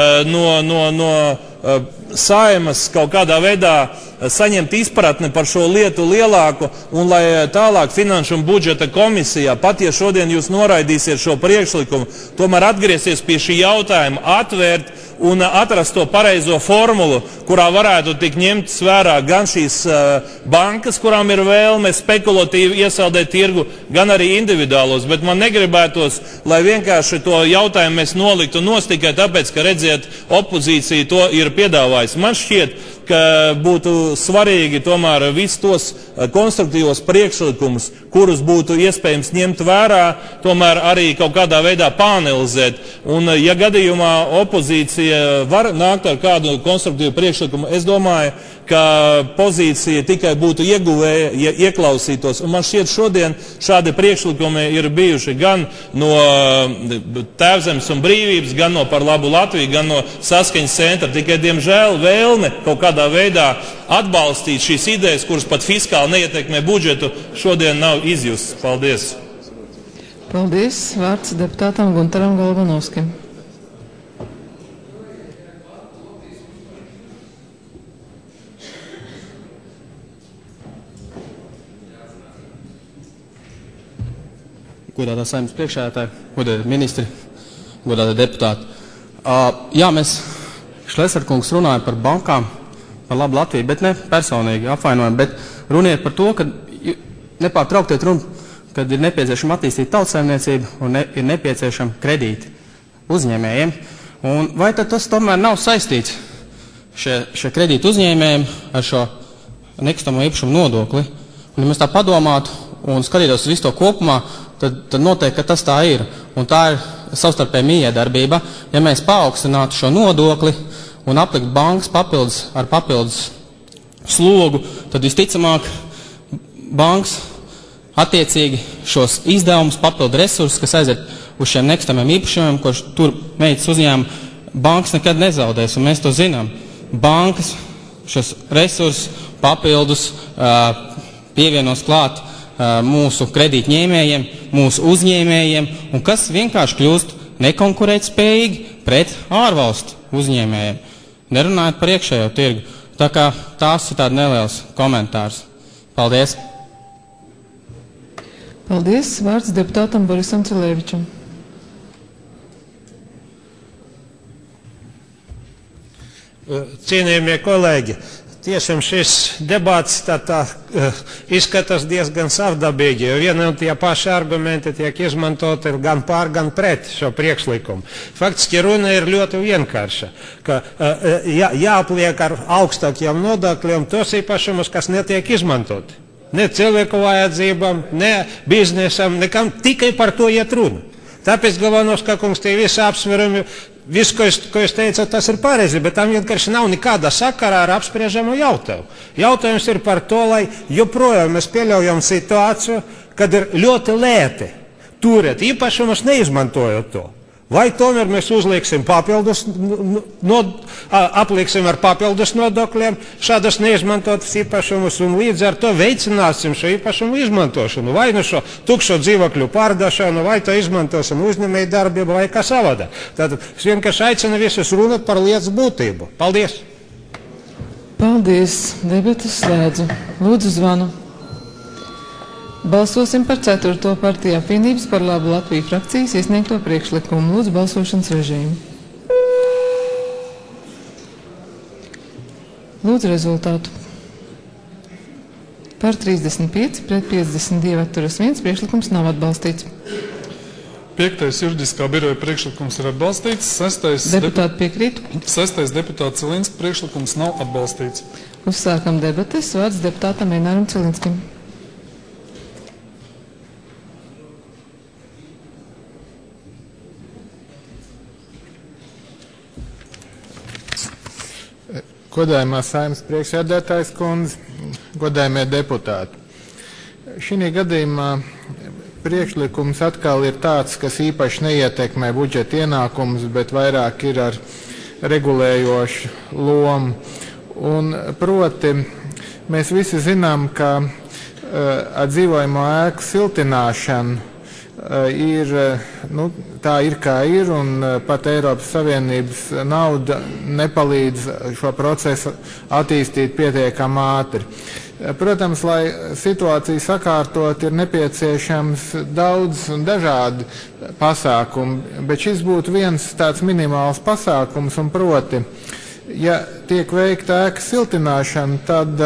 [SPEAKER 4] no Saimas kaut kādā veidā saņemt izpratni par šo lietu lielāku, un lai tālāk Finanšu un budžeta komisijā, pat ja šodien jūs noraidīsiet šo priekšlikumu, tomēr atgriezties pie šī jautājuma, atvērt un atrast to pareizo formulu, kurā varētu tik ņemts vērā gan šīs bankas, kurām ir vēlme spekulatīvi iesaldēt tirgu, gan arī individuālos. Bet man negribētos, lai vienkārši to jautājumu mēs noliktu nost tikai tāpēc, ka, redziet, opozīcija to ir piedāvājusi. Man šķiet, ka būtu svarīgi tomēr visus tos konstruktīvos priekšlikumus, kurus būtu iespējams ņemt vērā, tomēr arī kaut kādā veidā pāanalizēt. Un, ja gadījumā opozīcija var nākt ar kādu konstruktīvu priekšlikumu, es domāju, ka pozīcija tikai būtu ieguvēja, ja ieklausītos. Un man šķiet, šodien šādi priekšlikumi ir bijuši gan no Tēvzemes un brīvības, gan no Par labu Latviju, gan no Saskaņas centra. Tikai, diemžēl, vēlme kaut kādā veidā atbalstīt šīs idejas, kuras pat fiskāli neietekmē budžetu, šodien nav izjusts. Paldies!
[SPEAKER 1] Paldies! Vārds deputātam Guntaram Galvanovskim.
[SPEAKER 12] Godātā Saeimas priekšsēdētāji, godātie ministri, godātie deputāti. Jā, mēs Šleserkungs runāja par bankām, par labu Latviju, bet ne personīgi apvainojam, bet runiet par to, ka nepārtrauktiet runu, kad ir nepieciešama attīstīt tautsaimniecību un ir nepieciešama kredīti uzņēmējiem. Un vai tad tas tomēr nav saistīts šie kredīti uzņēmējiem ar šo nekustamo īpašumu nodokli? Un ja mēs tā padomātu un skatītos visu to kopumā, tad noteikti, ka tas tā ir. Un tā ir savstarpēja mijiedarbība. Ja mēs paaugstinātu šo nodokli un aplikt bankas ar papildus slogu, tad visticamāk bankas attiecīgi šos izdevumus, papildu resursus, kas aiziet uz šiem nekustamiem īpašumiem, ko tur meitas uzņēma, bankas nekad nezaudēs, un mēs to zinām. Bankas šos resursus papildus pievienos klāt mūsu kredītņēmējiem, mūsu uzņēmējiem, un kas vienkārši kļūst nekonkurētspējīgi pret ārvalstu uzņēmējiem. Nerunājot par iekšējo tirgu. Tā kā tās ir tāda neliels komentārs. Paldies!
[SPEAKER 1] Paldies! Vārds deputātam Borisam Cilēvičam.
[SPEAKER 13] Cienījamie kolēģi, tiešām šis debats izskatās diezgan savdabīgi, jo viena un tie paši argumenti tiek izmantoti gan pār, gan pret šo priekšlikumu. Faktiski runa ir ļoti vienkārša, ka jāapliek ar augstākiem nodokļiem tos īpašumus, kas netiek izmantoti. Ne cilvēku vajadzībām, ne biznesam, nekam, tikai par to iet runa. Tāpēc Galvanovska kungs tie visi apsverumi, viss, ko jūs teicat, tas ir pareizi, bet tam vienkārši nav nekāda sakara ar apspriežamo jautājumu. Jautājums ir par to, lai joprojām mēs pieļaujam situāciju, kad ir ļoti lēti turēt īpašumus, neizmantojot to. Vai tomēr mēs uzlieksim papildus, apliksim ar papildus nodokļiem šādas neizmantotas īpašumus un līdz ar to veicināsim šo īpašumu izmantošanu. Vai nu šo tukšo dzīvokļu pārdošanu, vai to izmantosim uzņēmēju darbību, vai kā savādāk. Tātad es vienkārši aicinu visus runāt par lietas būtību. Paldies!
[SPEAKER 1] Paldies! Debatas slēdzu. Lūdzu zvanu. Balsosim par 4. partiju apvienības par labu Latviju frakcijas iesniegto priekšlikumu. Lūdzu balsošanas režīmu. Lūdzu rezultātu. Par 35, pret 52 atturas 1, priekšlikums nav atbalstīts.
[SPEAKER 8] 5. juridiskā biroja priekšlikums ir atbalstīts. 6.
[SPEAKER 1] Deputāti piekrīt.
[SPEAKER 8] 6. deputāta Cilinska priekšlikums nav atbalstīts.
[SPEAKER 1] Uzsākam debates. Vārds deputātam Ināram Cilinskim.
[SPEAKER 14] Godājumā Saeimas priekšsēdētājs kundze, godājumie deputāti. Šī gadījumā priekšlikums atkal ir tāds, kas īpaši neietekmē budžeta ienākumus, bet vairāk ir ar regulējošu lomu. Un proti, mēs visi zinām, ka ar dzīvojamo ēku siltināšanu tā ir kā ir, un pat Eiropas Savienības nauda nepalīdz šo procesu attīstīt pietiekami ātri. Protams, lai situāciju sakārtot, ir nepieciešams daudz un dažādi pasākumi, bet šis būtu viens tāds minimāls pasākums, un proti, ja tiek veikta ēkas siltināšana, tad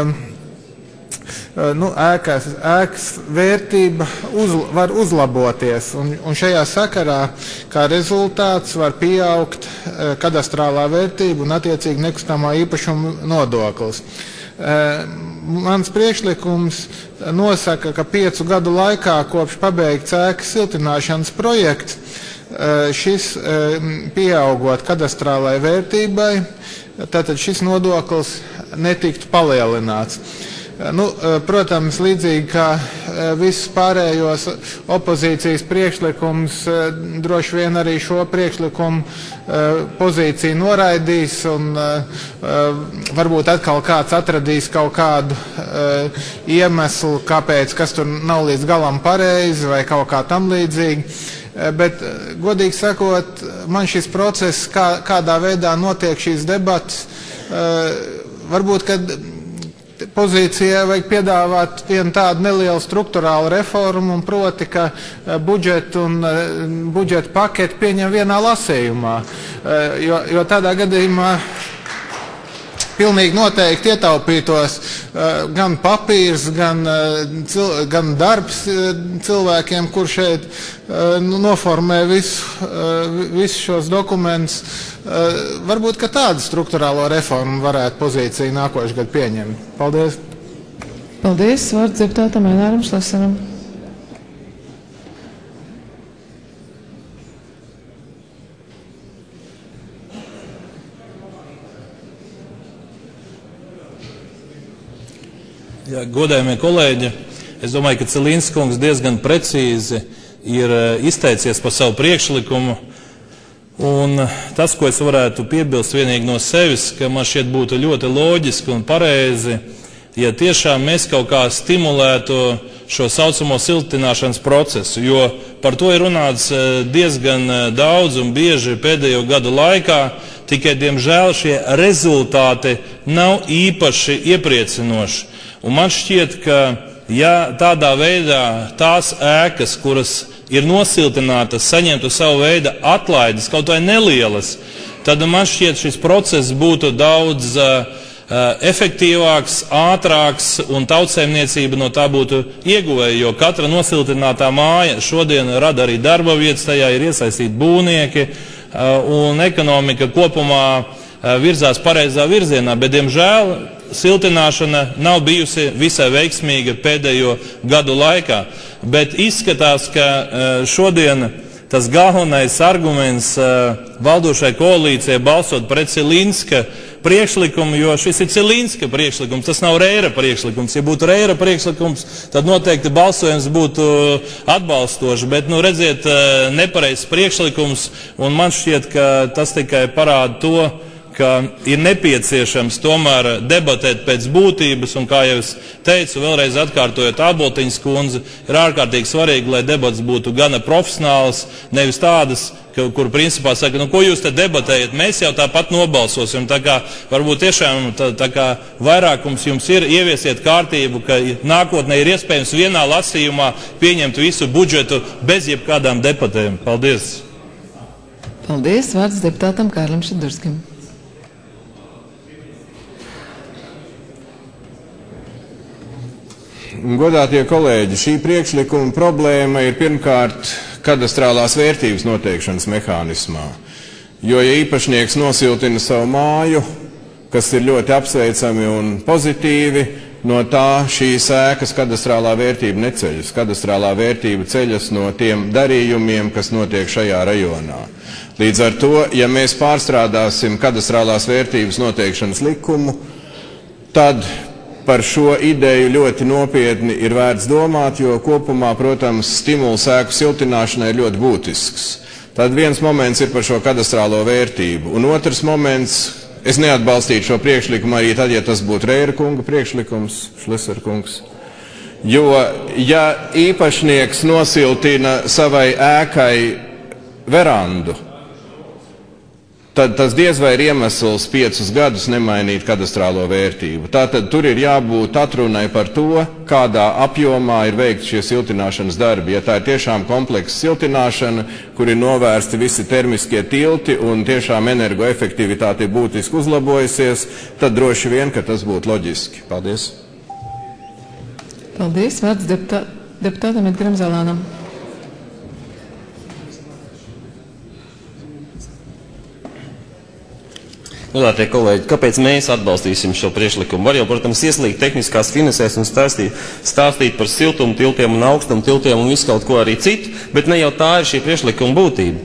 [SPEAKER 14] ēkas vērtība var uzlaboties, un šajā sakarā kā rezultāts var pieaugt kadastrālā vērtība un attiecīgi nekustamā īpašuma nodoklis. Mans priekšlikums nosaka, ka 5 gadu laikā kopš pabeigts ēkas siltināšanas projekts, šis pieaugot kadastrālai vērtībai, tātad šis nodoklis netiktu palielināts. Protams, līdzīgi kā visus pārējos opozīcijas priekšlikums, droši vien arī šo priekšlikumu pozīciju noraidīs, un varbūt atkal kāds atradīs kaut kādu iemeslu, kāpēc, kas tur nav līdz galam pareizi vai kaut kā tam līdzīgi. Bet, godīgi sakot, man šis process, kādā veidā notiek šīs debatas, varbūt, kad pozīcijai vajag piedāvāt vienu tādu nelielu struktūrālu reformu, un proti, ka budžetu un budžeta paketi pieņem vienā lasījumā, jo tādā gadījumā pilnīgi noteikti ietaupītos gan papīrs, gan darbs cilvēkiem, kur šeit noformē visu šos dokumentus. Varbūt, ka tādu struktūrālo reformu varētu pozīciju nākošais gadu pieņemt. Paldies.
[SPEAKER 1] Paldies. Vārds deputātam Ināram Šlesaram.
[SPEAKER 4] Jā, godājumie kolēģi, es domāju, ka Cilinska kungs diezgan precīzi ir izteicies par savu priekšlikumu. Un tas, ko es varētu piebilst vienīgi no sevis, ka man šķiet būtu ļoti loģiski un pareizi, ja tiešām mēs kaut kā stimulētu šo saucamo siltināšanas procesu, jo par to ir runāts diezgan daudz un bieži pēdējo gadu laikā, tikai, diemžēl, šie rezultāti nav īpaši iepriecinoši. Un man šķiet, ka ja tādā veidā tās ēkas, kuras ir nosiltinātas, saņemtu savu veidu atlaides, kaut vai nelielas, tad man šķiet šis process būtu daudz efektīvāks, ātrāks, un tautsēmniecība no tā būtu ieguvēja, jo katra nosiltinātā māja šodien rada arī darba vietas, tajā ir iesaistīti būvnieki, un ekonomika kopumā virzās pareizā virzienā, bet, diemžēl, siltināšana nav bijusi visai veiksmīga pēdējo gadu laikā. Bet izskatās, ka šodien tas galvenais arguments valdošai koalīcijai balsot pret Cilinska priekšlikumu, jo šis ir Cilinska priekšlikums, tas nav Rēra priekšlikums. Ja būtu Rēra priekšlikums, tad noteikti balsojums būtu atbalstoši, bet, redziet, nepareizs priekšlikums, un man šķiet, ka tas tikai parāda to, ka ir nepieciešams tomēr debatēt pēc būtības, un, kā jau es teicu, vēlreiz atkārtojot Āboltiņas kundzi, ir ārkārtīgi svarīgi, lai debats būtu gana profesionāls, nevis tādas, kur principā saka, ko jūs te debatējat, mēs jau tāpat nobalsosim, tā kā varbūt tiešām tā kā vairākums jums ir, ieviesiet kārtību, ka nākotnē ir iespējams vienā lasījumā pieņemt visu budžetu bez jebkādām debatēm. Paldies!
[SPEAKER 1] Paldies! Vārds deputātam Kārlim Šadurskim.
[SPEAKER 7] godātie kolēģi, šī priekšlikuma problēma ir pirmkārt kadastrālās vērtības noteikšanas mehānismā. Jo, ja īpašnieks nosiltina savu māju, kas ir ļoti apsveicami un pozitīvi, no tā šīs ēkas kadastrālā vērtība neceļas. Kadastrālā vērtība ceļas no tiem darījumiem, kas notiek šajā rajonā. Līdz ar to, ja mēs pārstrādāsim kadastrālās vērtības noteikšanas likumu, tad par šo ideju ļoti nopietni ir vērts domāt, jo kopumā, protams, stimuls ēku siltināšanai ir ļoti būtisks. Tad viens moments ir par šo kadastrālo vērtību, un otrs moments, es neatbalstītu šo priekšlikumu arī tad, ja tas būtu Reira kunga priekšlikums, Šlesera kungs. Jo, ja īpašnieks nosiltina savai ēkai verandu, tad tas diez vai ir iemesls 5 gadus nemainīt kadastrālo vērtību. Tātad tur ir jābūt atrunai par to, kādā apjomā ir veikti šie siltināšanas darbi. Ja tā ir tiešām kompleksa siltināšana, kur ir novērsti visi termiskie tilti un tiešām energoefektivitāte ir būtiski uzlabojusies, tad droši vien, ka tas būtu loģiski. Paldies.
[SPEAKER 1] Paldies. Vārds deputātam Edgaram Zalānam.
[SPEAKER 6] Godātie kolēģi, kāpēc mēs atbalstīsim šo priekšlikumu? Var jau, protams, ieslīgt tehniskās finansēs un stāstīt par siltumu tiltiem un augstumu tiltiem un visu kaut ko arī citu, bet ne jau tā ir šī priekšlikuma būtība.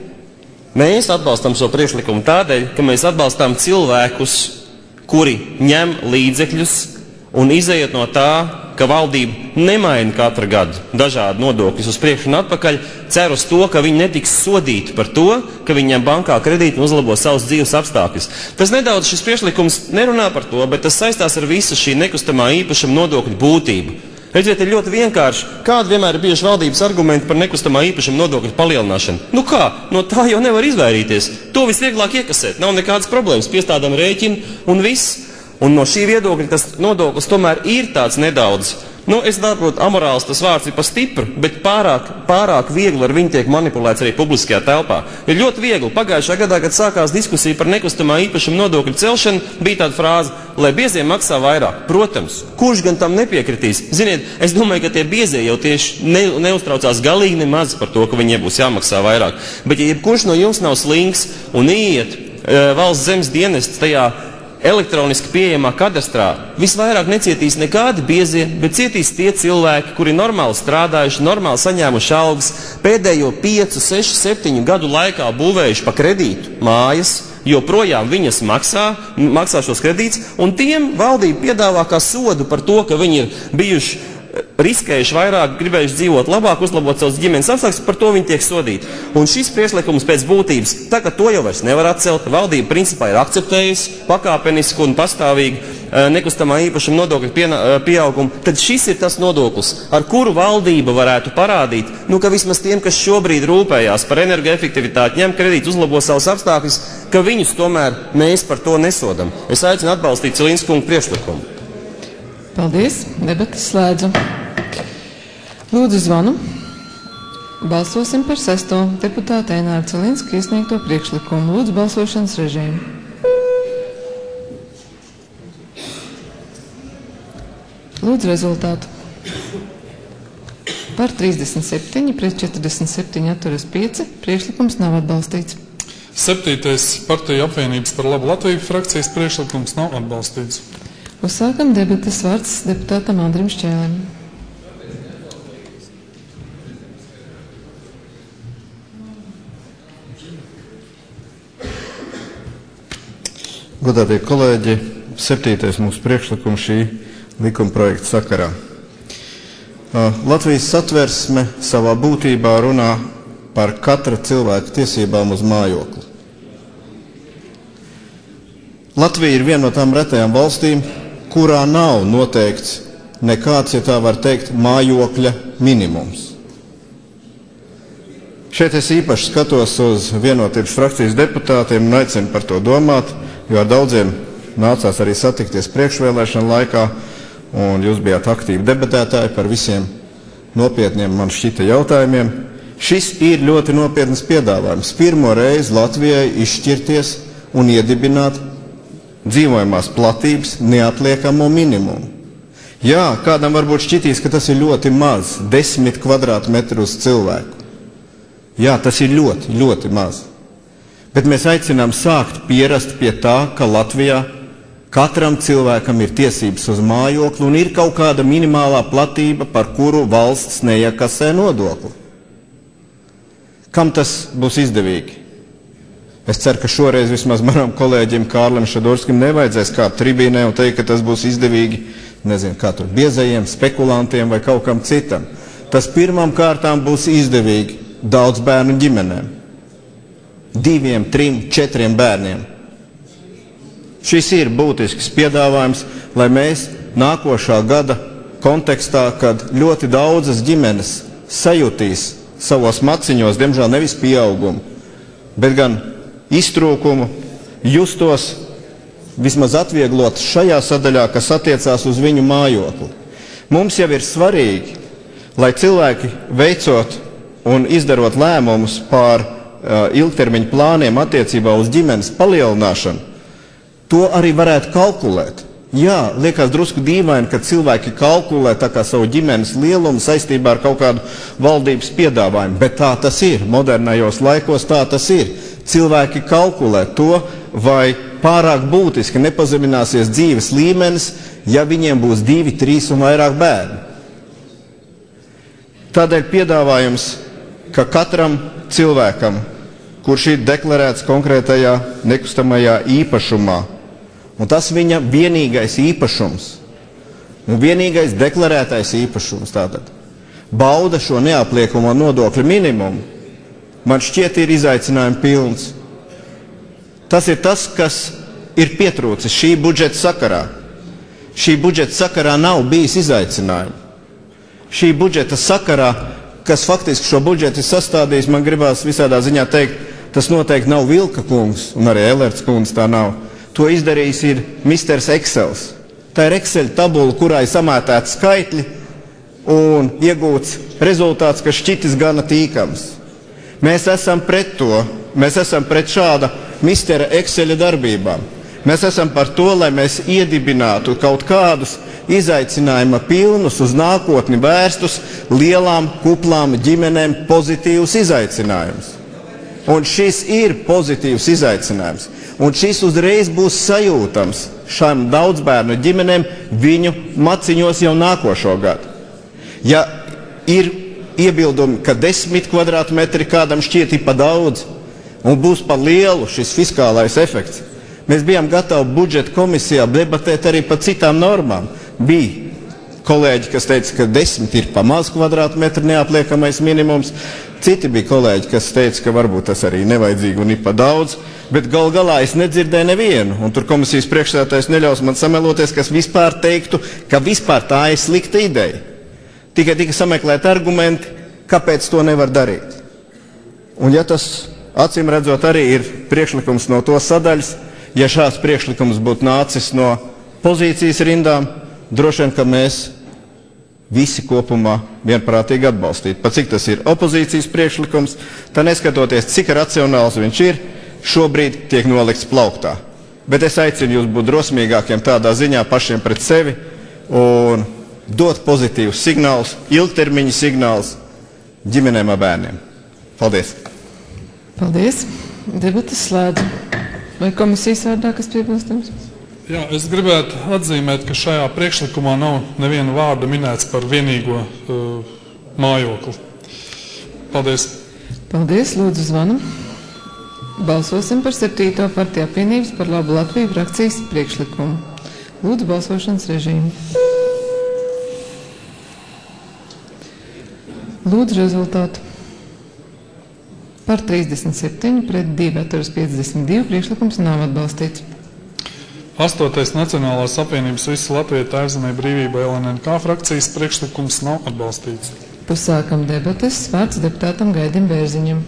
[SPEAKER 6] Mēs atbalstam šo priekšlikumu tādēļ, ka mēs atbalstām cilvēkus, kuri ņem līdzekļus un izējot no tā, ka valdība nemaina katru gadu dažādu nodokļus uz priekšu un atpakaļ, cer uz to, ka viņi netiks sodīti par to, ka viņiem bankā kredīti un uzlabo savus dzīves apstākļus. Tas nedaudz šis priekšlikums nerunā par to, bet tas saistās ar visu šī nekustamā īpašuma nodokļu būtību. Redziet, ir ļoti vienkārši, kādi vienmēr ir bijuši valdības argumenti par nekustamā īpašuma nodokļu palielināšanu. Nu kā? No tā jau nevar izvairīties. To visvieglāk iekasēt, nav nekādas problēmas, piestādām rēķinu un viss. Un no šī viedokļa tas nodoklis tomēr ir tāds nedaudz, es saprotu, amorāls tas vārds ir pa stipru, bet pārāk viegli ar viņu tiek manipulēts arī publiskajā telpā. Ir ļoti viegli. Pagājušā gadā, kad sākās diskusija par nekustamā īpašuma nodokļu celšanu, bija tāda frāze, lai biezie maksā vairāk. Protams, kurš gan tam nepiekritīs? Ziniet, es domāju, ka tie biezie jau tieši neuztraucās galīgi nemaz par to, ka viņiem būs jāmaksā vairāk. Bet ja jebkurš no jums nav slings un iet valsts zemes dienests tajā elektroniski pieejamā kadastrā, visvairāk necietīs nekādi biezie, bet cietīs tie cilvēki, kuri normāli strādājuši, normāli saņēmuši algas, pēdējo 5, 6, 7 gadu laikā būvējuši pa kredītu mājas, joprojām viņas maksā šos kredītus, un tiem valdība piedāvā kā sodu par to, ka viņi ir bijuši riskējuši vairāk, gribējuši dzīvot labāk, uzlabot savus ģimenes apstākļus, par to viņi tiek sodīti. Un šis priekšlikums pēc būtības, tā ka to jau vairs nevar atcelt, valdība principā ir akceptējusi pakāpenisku un pastāvīgu nekustamā īpašuma nodokļu pieaugumu, tad šis ir tas nodoklis, ar kuru valdība varētu parādīt, ka vismaz tiem, kas šobrīd rūpējās par energoefektivitāti, ņem kredītu, uzlabo savus apstākļus, ka viņus tomēr mēs par to nesodam. Es aicinu atbalstīt Cilinska priekšlikumu.
[SPEAKER 1] Paldies. Debates slēdzu. Lūdzu zvanu. Balsosim par 6. deputāta Eināra Cilinska iesniegto priekšlikumu. Lūdzu balsošanas režīmu. Lūdzu rezultātu. Par 37, pret 47 atturas 5. Priekšlikums nav atbalstīts.
[SPEAKER 8] 7. partiju apvienības par labu Latviju frakcijas priekšlikums nav atbalstīts.
[SPEAKER 1] Uzsākam debates. Vārds deputātam Andrim Šķēlim.
[SPEAKER 10] Godātie kolēģi, 7. mūsu priekšlikums šī likuma projekta sakarā. Latvijas Satversme savā būtībā runā par katra cilvēka tiesībām uz mājokli. Latvija ir viena no tām retajām valstīm, kurā nav noteikts nekāds, ja tā var teikt, mājokļa minimums. Šeit es īpaši skatos uz Vienotības frakcijas deputātiem un aicinu par to domāt, jo ar daudziem nācās arī satikties priekšvēlēšana laikā, un jūs bijāt aktīvi debatētāji par visiem nopietniem man šķita jautājumiem. Šis ir ļoti nopietnas piedāvājums. Pirmo reizi Latvijai izšķirties un iedibināt dzīvojamās platības neatliekamo minimumu. Jā, kādam varbūt šķitīs, ka tas ir ļoti maz, 10 kvadrātmetru uz cilvēku. Jā, tas ir ļoti, ļoti maz. Bet mēs aicinām sākt pierast pie tā, ka Latvijā katram cilvēkam ir tiesības uz mājokli un ir kaut kāda minimālā platība, par kuru valsts neiekasē nodokli. Kam tas būs izdevīgi? Es ceru, ka šoreiz vismaz manam kolēģim Kārlim Šadorskim nevajadzēs kāpt tribīnē un teikt, ka tas būs izdevīgi, nezinu, kā tur biezajiem, spekulantiem vai kaut kam citam. Tas pirmām kārtām būs izdevīgi daudz bērnu ģimenēm. 2, 3, 4 bērniem. Šis ir būtisks piedāvājums, lai mēs nākošā gada kontekstā, kad ļoti daudzas ģimenes sajutīs savos maciņos, diemžēl nevis pieaugumu, bet gan iztrūkumu, justos vismaz atvieglot šajā sadaļā, kas attiecās uz viņu mājokli. Mums jau ir svarīgi, lai cilvēki veicot un izdarot lēmumus par ilgtermiņa plāniem attiecībā uz ģimenes palielināšanu, to arī varētu kalkulēt. Jā, liekas drusku dīvaini, ka cilvēki kalkulē tā kā savu ģimenes lielumu saistībā ar kaut kādu valdības piedāvājumu, bet tā tas ir. Modernajos laikos tā tas ir. Cilvēki kalkulē to, vai pārāk būtiski nepazemināsies dzīves līmenis, ja viņiem būs 2, 3 un vairāk bērni. Tādēļ piedāvājums, ka katram cilvēkam, kurš ir deklarēts konkrētajā nekustamajā īpašumā, un tas viņa vienīgais īpašums, un vienīgais deklarētais īpašums tātad, bauda šo neapliekamo nodokļu minimumu, man šķiet ir izaicinājumi pilns. Tas ir tas, kas ir pietrūcis šī budžeta sakarā. Šī budžeta sakarā nav bijis izaicinājumi. Šī budžeta sakarā, kas faktiski šo budžetu ir sastādījis, man gribās visādā ziņā teikt, tas noteikti nav Vilka kungs, un arī Elerts kungs tā nav. To izdarījis ir Misters Excels. Tā ir Excel tabula, kurā ir samētēti skaitļi un iegūts rezultāts, kas šķitis gana tīkams. Mēs esam pret to, mēs esam pret šāda Mistera Excela darbībām. Mēs esam par to, lai mēs iedibinātu kaut kādus izaicinājuma pilnus uz nākotni vērstus lielām, kuplām ģimenēm pozitīvus izaicinājumus. Un šis ir pozitīvs izaicinājums. Un šis uzreiz būs sajūtams šām daudzbērnu ģimenēm viņu maciņos jau nākošo gadu. Ja ir iebildumi, ka 10 kvadrātmetri kādam šķiet pa daudz un būs pa lielu šis fiskālais efekts, mēs bijām gatavi budžeta komisijā debatēt arī par citām normām. Bija kolēģi, kas teica, ka 10 ir pa maz kvadrātmetru neapliekamais minimums. Citi bija kolēģi, kas teica, ka varbūt tas arī nevajadzīgi un ir pa daudz. Bet gal galā es nedzirdēju nevienu, un tur komisijas priekšsēdētājs neļaus man sameloties, kas vispār teiktu, ka vispār tā ir slikta ideja. Tikai tika sameklēt argumenti, kāpēc to nevar darīt. Un ja tas, acīm redzot, arī ir priekšlikums no to sadaļas, ja šāds priekšlikums būtu nācis no pozīcijas rindām, droši vien, ka mēs visi kopumā vienprātīgi atbalstītu. Pat cik tas ir opozīcijas priekšlikums, tā neskatoties, cik racionāls viņš ir, šobrīd tiek nolikts plauktā. Bet es aicinu jūs būt drosmīgākiem tādā ziņā pašiem pret sevi un dot pozitīvus signālus, ilgtermiņa signālus ģimenēm ar bērniem. Paldies!
[SPEAKER 1] Paldies! Debatas slēdz. Vai komisijas vārdā kas piebilstams?
[SPEAKER 8] Jā, es gribētu atzīmēt, ka šajā priekšlikumā nav neviena vārda minēts par vienīgo mājokli. Paldies!
[SPEAKER 1] Paldies, lūdzu zvanam. Balsosim par 7. partiju apvienības par labu Latviju frakcijas priekšlikumu. Lūdzu balsošanas režīmu. Lūdzu rezultātu. Par 37, pret 2, atturas 52, priekšlikums nav atbalstīts.
[SPEAKER 8] 8. Nacionālās apvienības Visa Latvija Tēvzemē brīvība LNNK frakcijas priekšlikums nav atbalstīts.
[SPEAKER 1] Pasākam debates, vārds deputātam Gaidim Bērziņam.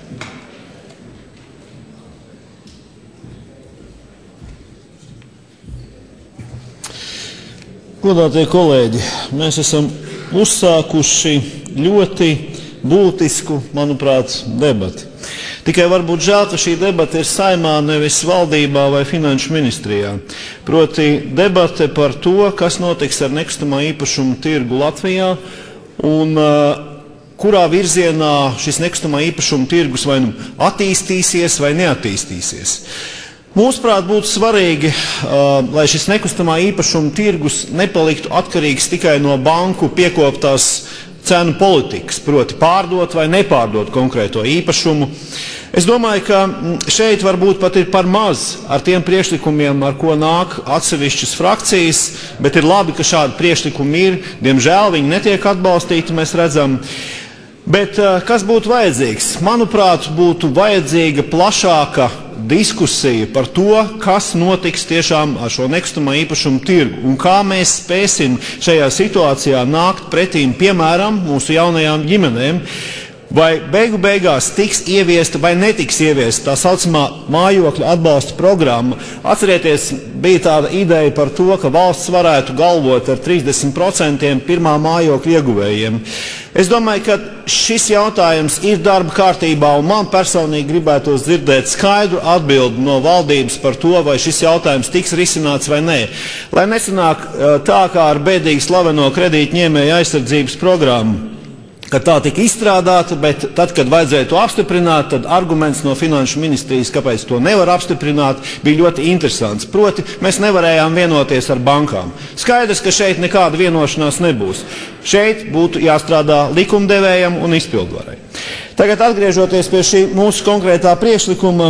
[SPEAKER 3] Godātie kolēģi, mēs esam uzsākuši ļoti būtisku, manuprāt, debati. Tikai varbūt žēl, ka šī debata ir Saimā, nevis valdībā vai finanšu ministrijā. Proti debate par to, kas notiks ar nekustamā īpašuma tirgu Latvijā un kurā virzienā šis nekustamā īpašuma tirgus vai nu attīstīsies vai neattīstīsies. Mūsuprāt, būtu svarīgi, lai šis nekustamā īpašuma tirgus nepaliktu atkarīgs tikai no banku piekoptās cenu politikas, proti pārdot vai nepārdot konkrēto īpašumu. Es domāju, ka šeit varbūt pat ir par maz ar tiem priekšlikumiem, ar ko nāk atsevišķas frakcijas, bet ir labi, ka šādi priekšlikumi ir. Diemžēl viņi netiek atbalstīti, mēs redzam. Bet kas būtu vajadzīgs? Manuprāt, būtu vajadzīga plašāka diskusija par to, kas notiks tiešām ar šo nekustamā īpašuma tirgu un kā mēs spēsim šajā situācijā nākt pretīm, piemēram, mūsu jaunajām ģimenēm, vai beigu beigās tiks ieviesta vai netiks ieviesta tā saucamā mājokļa atbalsta programma. Atcerieties, bija tāda ideja par to, ka valsts varētu galvot ar 30% pirmā mājokļa ieguvējiem. Es domāju, ka šis jautājums ir darba kārtībā, un man personīgi gribētos dzirdēt skaidru atbildi no valdības par to, vai šis jautājums tiks risināts vai nē. Lai nesanāk tā kā ar bēdīgi slaveno kredītņēmēju aizsardzības programmu, ka tā tika izstrādāta, bet tad, kad vajadzēja to apstiprināt, tad arguments no finanšu ministrijas, kāpēc to nevar apstiprināt, bija ļoti interesants. Proti, mēs nevarējām vienoties ar bankām. Skaidrs, ka šeit nekāda vienošanās nebūs. Šeit būtu jāstrādā likumdevējam un izpildvarai. Tagad atgriežoties pie šī mūsu konkrētā priekšlikuma,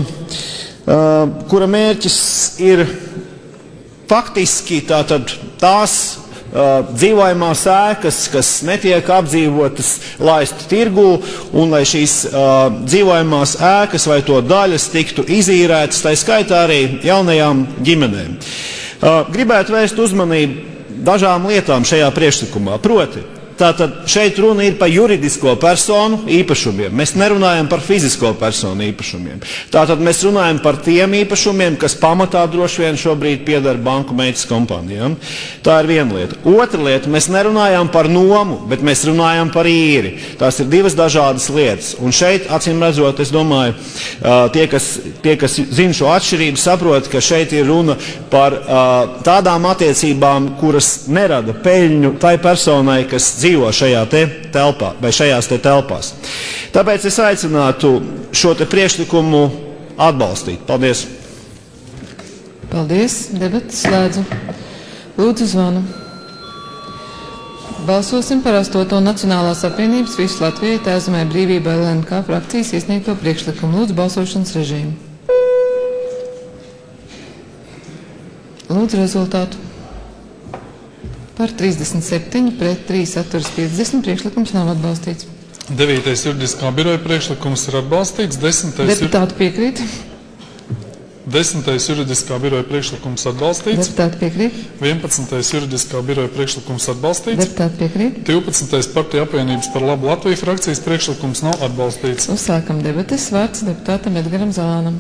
[SPEAKER 3] kura mērķis ir faktiski tātad tās dzīvojamās ēkas, kas netiek apdzīvotas, laist tirgū, un lai šīs dzīvojamās ēkas vai to daļas tiktu izīrētas, tā skaitā arī jaunajām ģimenēm. Gribētu vērst uzmanību dažām lietām šajā priekšlikumā. Proti, tātad šeit runa ir par juridisko personu īpašumiem. Mēs nerunājam par fizisko personu īpašumiem. Tātad mēs runājam par tiem īpašumiem, kas pamatā droši vien šobrīd pieder banku meitas kompānijām. Tā ir viena lieta. Otra lieta, mēs nerunājam par nomu, bet mēs runājam par īri. Tās ir divas dažādas lietas. Un šeit, acīm redzot, es domāju, tie, kas zina šo atšķirību, saprot, ka šeit ir runa par tādām attiecībām, kuras nerada peļņu tai personai, kas dzīvo šajā te telpā vai šajās te telpās. Tāpēc es aicinātu šo te priekšlikumu atbalstīt. Paldies!
[SPEAKER 1] Paldies! Debatas slēdzu. Lūdzu zvanu. Balsosim par 8. Nacionālās apvienības Visu Latvijai Tēvzemē brīvībai LNK frakcijas iesniegto priekšlikumu. Lūdzu balsošanas režīmu. Lūdzu rezultātu. Par 37, pret 3 atturas 50, priekšlikums nav atbalstīts.
[SPEAKER 8] 9. juridiskā biroja priekšlikums ir atbalstīts. 10.
[SPEAKER 1] Deputāti piekrīt.
[SPEAKER 8] 10. juridiskā biroja priekšlikums atbalstīts.
[SPEAKER 1] Deputāti piekrīt.
[SPEAKER 8] 11. juridiskā biroja priekšlikums atbalstīts.
[SPEAKER 1] Deputāti piekrīt.
[SPEAKER 8] 12. partija apvienības par labu Latviju frakcijas priekšlikums nav atbalstīts.
[SPEAKER 1] Uzsākam debates. Vārds deputātam Edgaram Zalānam.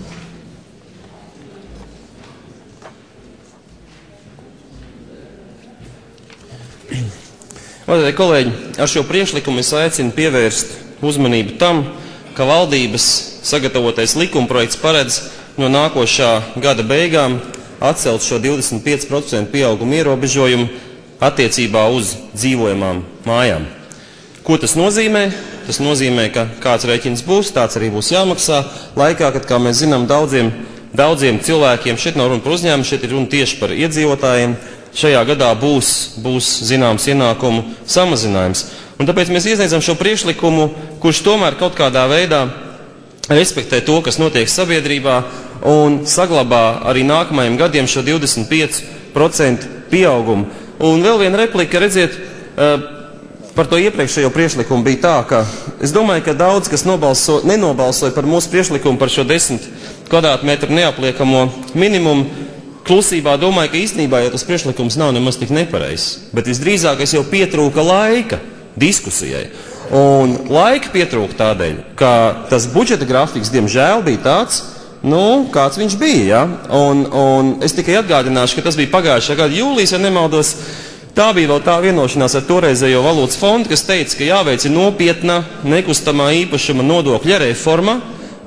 [SPEAKER 6] Vadītāji kolēģi, ar šo priekšlikumu es aicinu pievērst uzmanību tam, ka valdības sagatavotais likumprojekts paredz no nākošā gada beigām atcelt šo 25% pieauguma ierobežojumu attiecībā uz dzīvojamām mājām. Ko tas nozīmē? Tas nozīmē, ka kāds rēķins būs, tāds arī būs jāmaksā laikā, kad, kā mēs zinām, daudziem cilvēkiem, šeit nav runa par uzņēmumu, šeit ir runa tieši par iedzīvotājiem, šajā gadā būs zināms ienākumu samazinājums. Un tāpēc mēs iesniedzam šo priekšlikumu, kurš tomēr kaut kādā veidā respektē to, kas notiek sabiedrībā, un saglabā arī nākamajiem gadiem šo 25% pieaugumu. Un vēl viena replika, redziet, par to iepriekšējo priekšlikumu bija tā, ka es domāju, ka daudz, kas nenobalsoja par mūsu priekšlikumu par šo 10 kvadrātmetru neapliekamo minimumu, klusībā domāju, ka īstenībā jau tas priekšlikums nav nemaz tik nepareizs. Bet visdrīzākais jau pietrūka laika diskusijai. Un laika pietrūka tādēļ, ka tas budžeta grafiks, diemžēl, bija tāds, kāds viņš bija. Ja? Un es tikai atgādināšu, ka tas bija pagājušā gada jūlijas, ja nemaldos. Tā bija vēl tā vienošanās ar toreizējo valūtas fondu, kas teica, ka jāveic nopietna nekustamā īpašuma nodokļa reforma.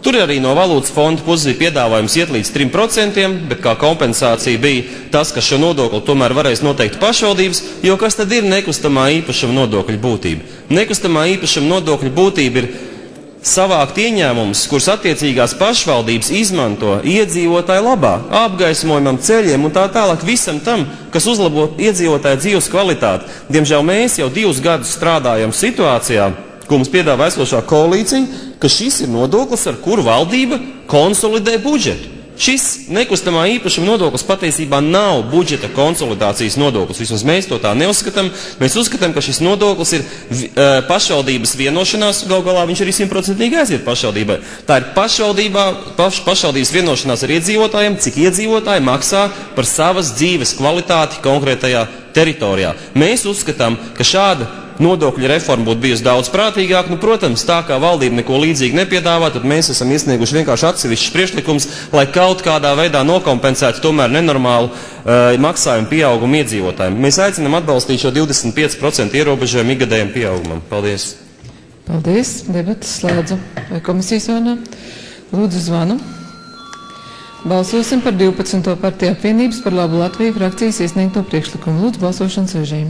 [SPEAKER 6] Tur arī no valūtas fonda puses bija piedāvājums iet līdz 3%, bet kā kompensācija bija tas, ka šo nodokli tomēr varēs noteikt pašvaldības, jo kas tad ir nekustamā īpašuma nodokļa būtība? Nekustamā īpašuma nodokļa būtība ir savākt ieņēmumus, kurus attiecīgās pašvaldības izmanto iedzīvotāju labā, apgaismojumam, ceļiem un tā tālāk visam tam, kas uzlabo iedzīvotāju dzīves kvalitāti. Diemžēl mēs jau 2 gadus strādājam situācijā, ko mums piedāvā esošā koalīcija, ka šis ir nodoklis, ar kuru valdība konsolidē budžetu. Šis nekustamā īpašuma nodoklis patiesībā nav budžeta konsolidācijas nodoklis. Vismaz mēs to tā neuzskatām. Mēs uzskatām, ka šis nodoklis ir pašvaldības vienošanās, gal galā viņš arī 100% aiziet pašvaldībai. Tā ir pašvaldības vienošanās ar iedzīvotājiem, cik iedzīvotāji maksā par savas dzīves kvalitāti konkrētajā teritorijā. Mēs uzskatām, ka šāda nodokļu reforma būtu bijusi daudz prātīgāk. Nu, protams, tā kā valdība neko līdzīgi nepiedāvā, tad mēs esam iesnieguši vienkārši atsevišķus priekšlikumus, lai kaut kādā veidā nokompensētu tomēr nenormālu maksājumu pieaugumu iedzīvotājiem. Mēs aicinām atbalstīt šo 25% ierobežojumu ikgadējiem pieaugumam. Paldies!
[SPEAKER 1] Paldies! Debatas slēdzu. Vai komisijas vārdā? Lūdzu zvanu. Balsosim par 12. partiju apvienības par labu Latviju frakcijas iesniegto priekšlikumu. Lūdzu balsošanas režīmu.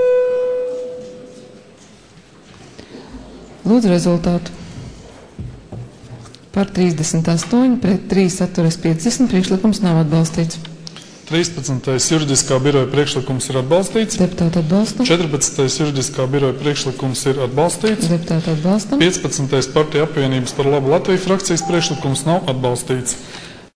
[SPEAKER 1] Lūdzu rezultātu. Par 38, pret 3 atturas 50, priekšlikums nav atbalstīts.
[SPEAKER 8] 13. juridiskā biroja priekšlikums ir atbalstīts.
[SPEAKER 1] Deputāti atbalsta.
[SPEAKER 8] 14. juridiskā biroja priekšlikums ir atbalstīts.
[SPEAKER 1] Deputāti atbalsta.
[SPEAKER 8] 15. partija apvienības par labu Latviju frakcijas priekšlikums nav atbalstīts.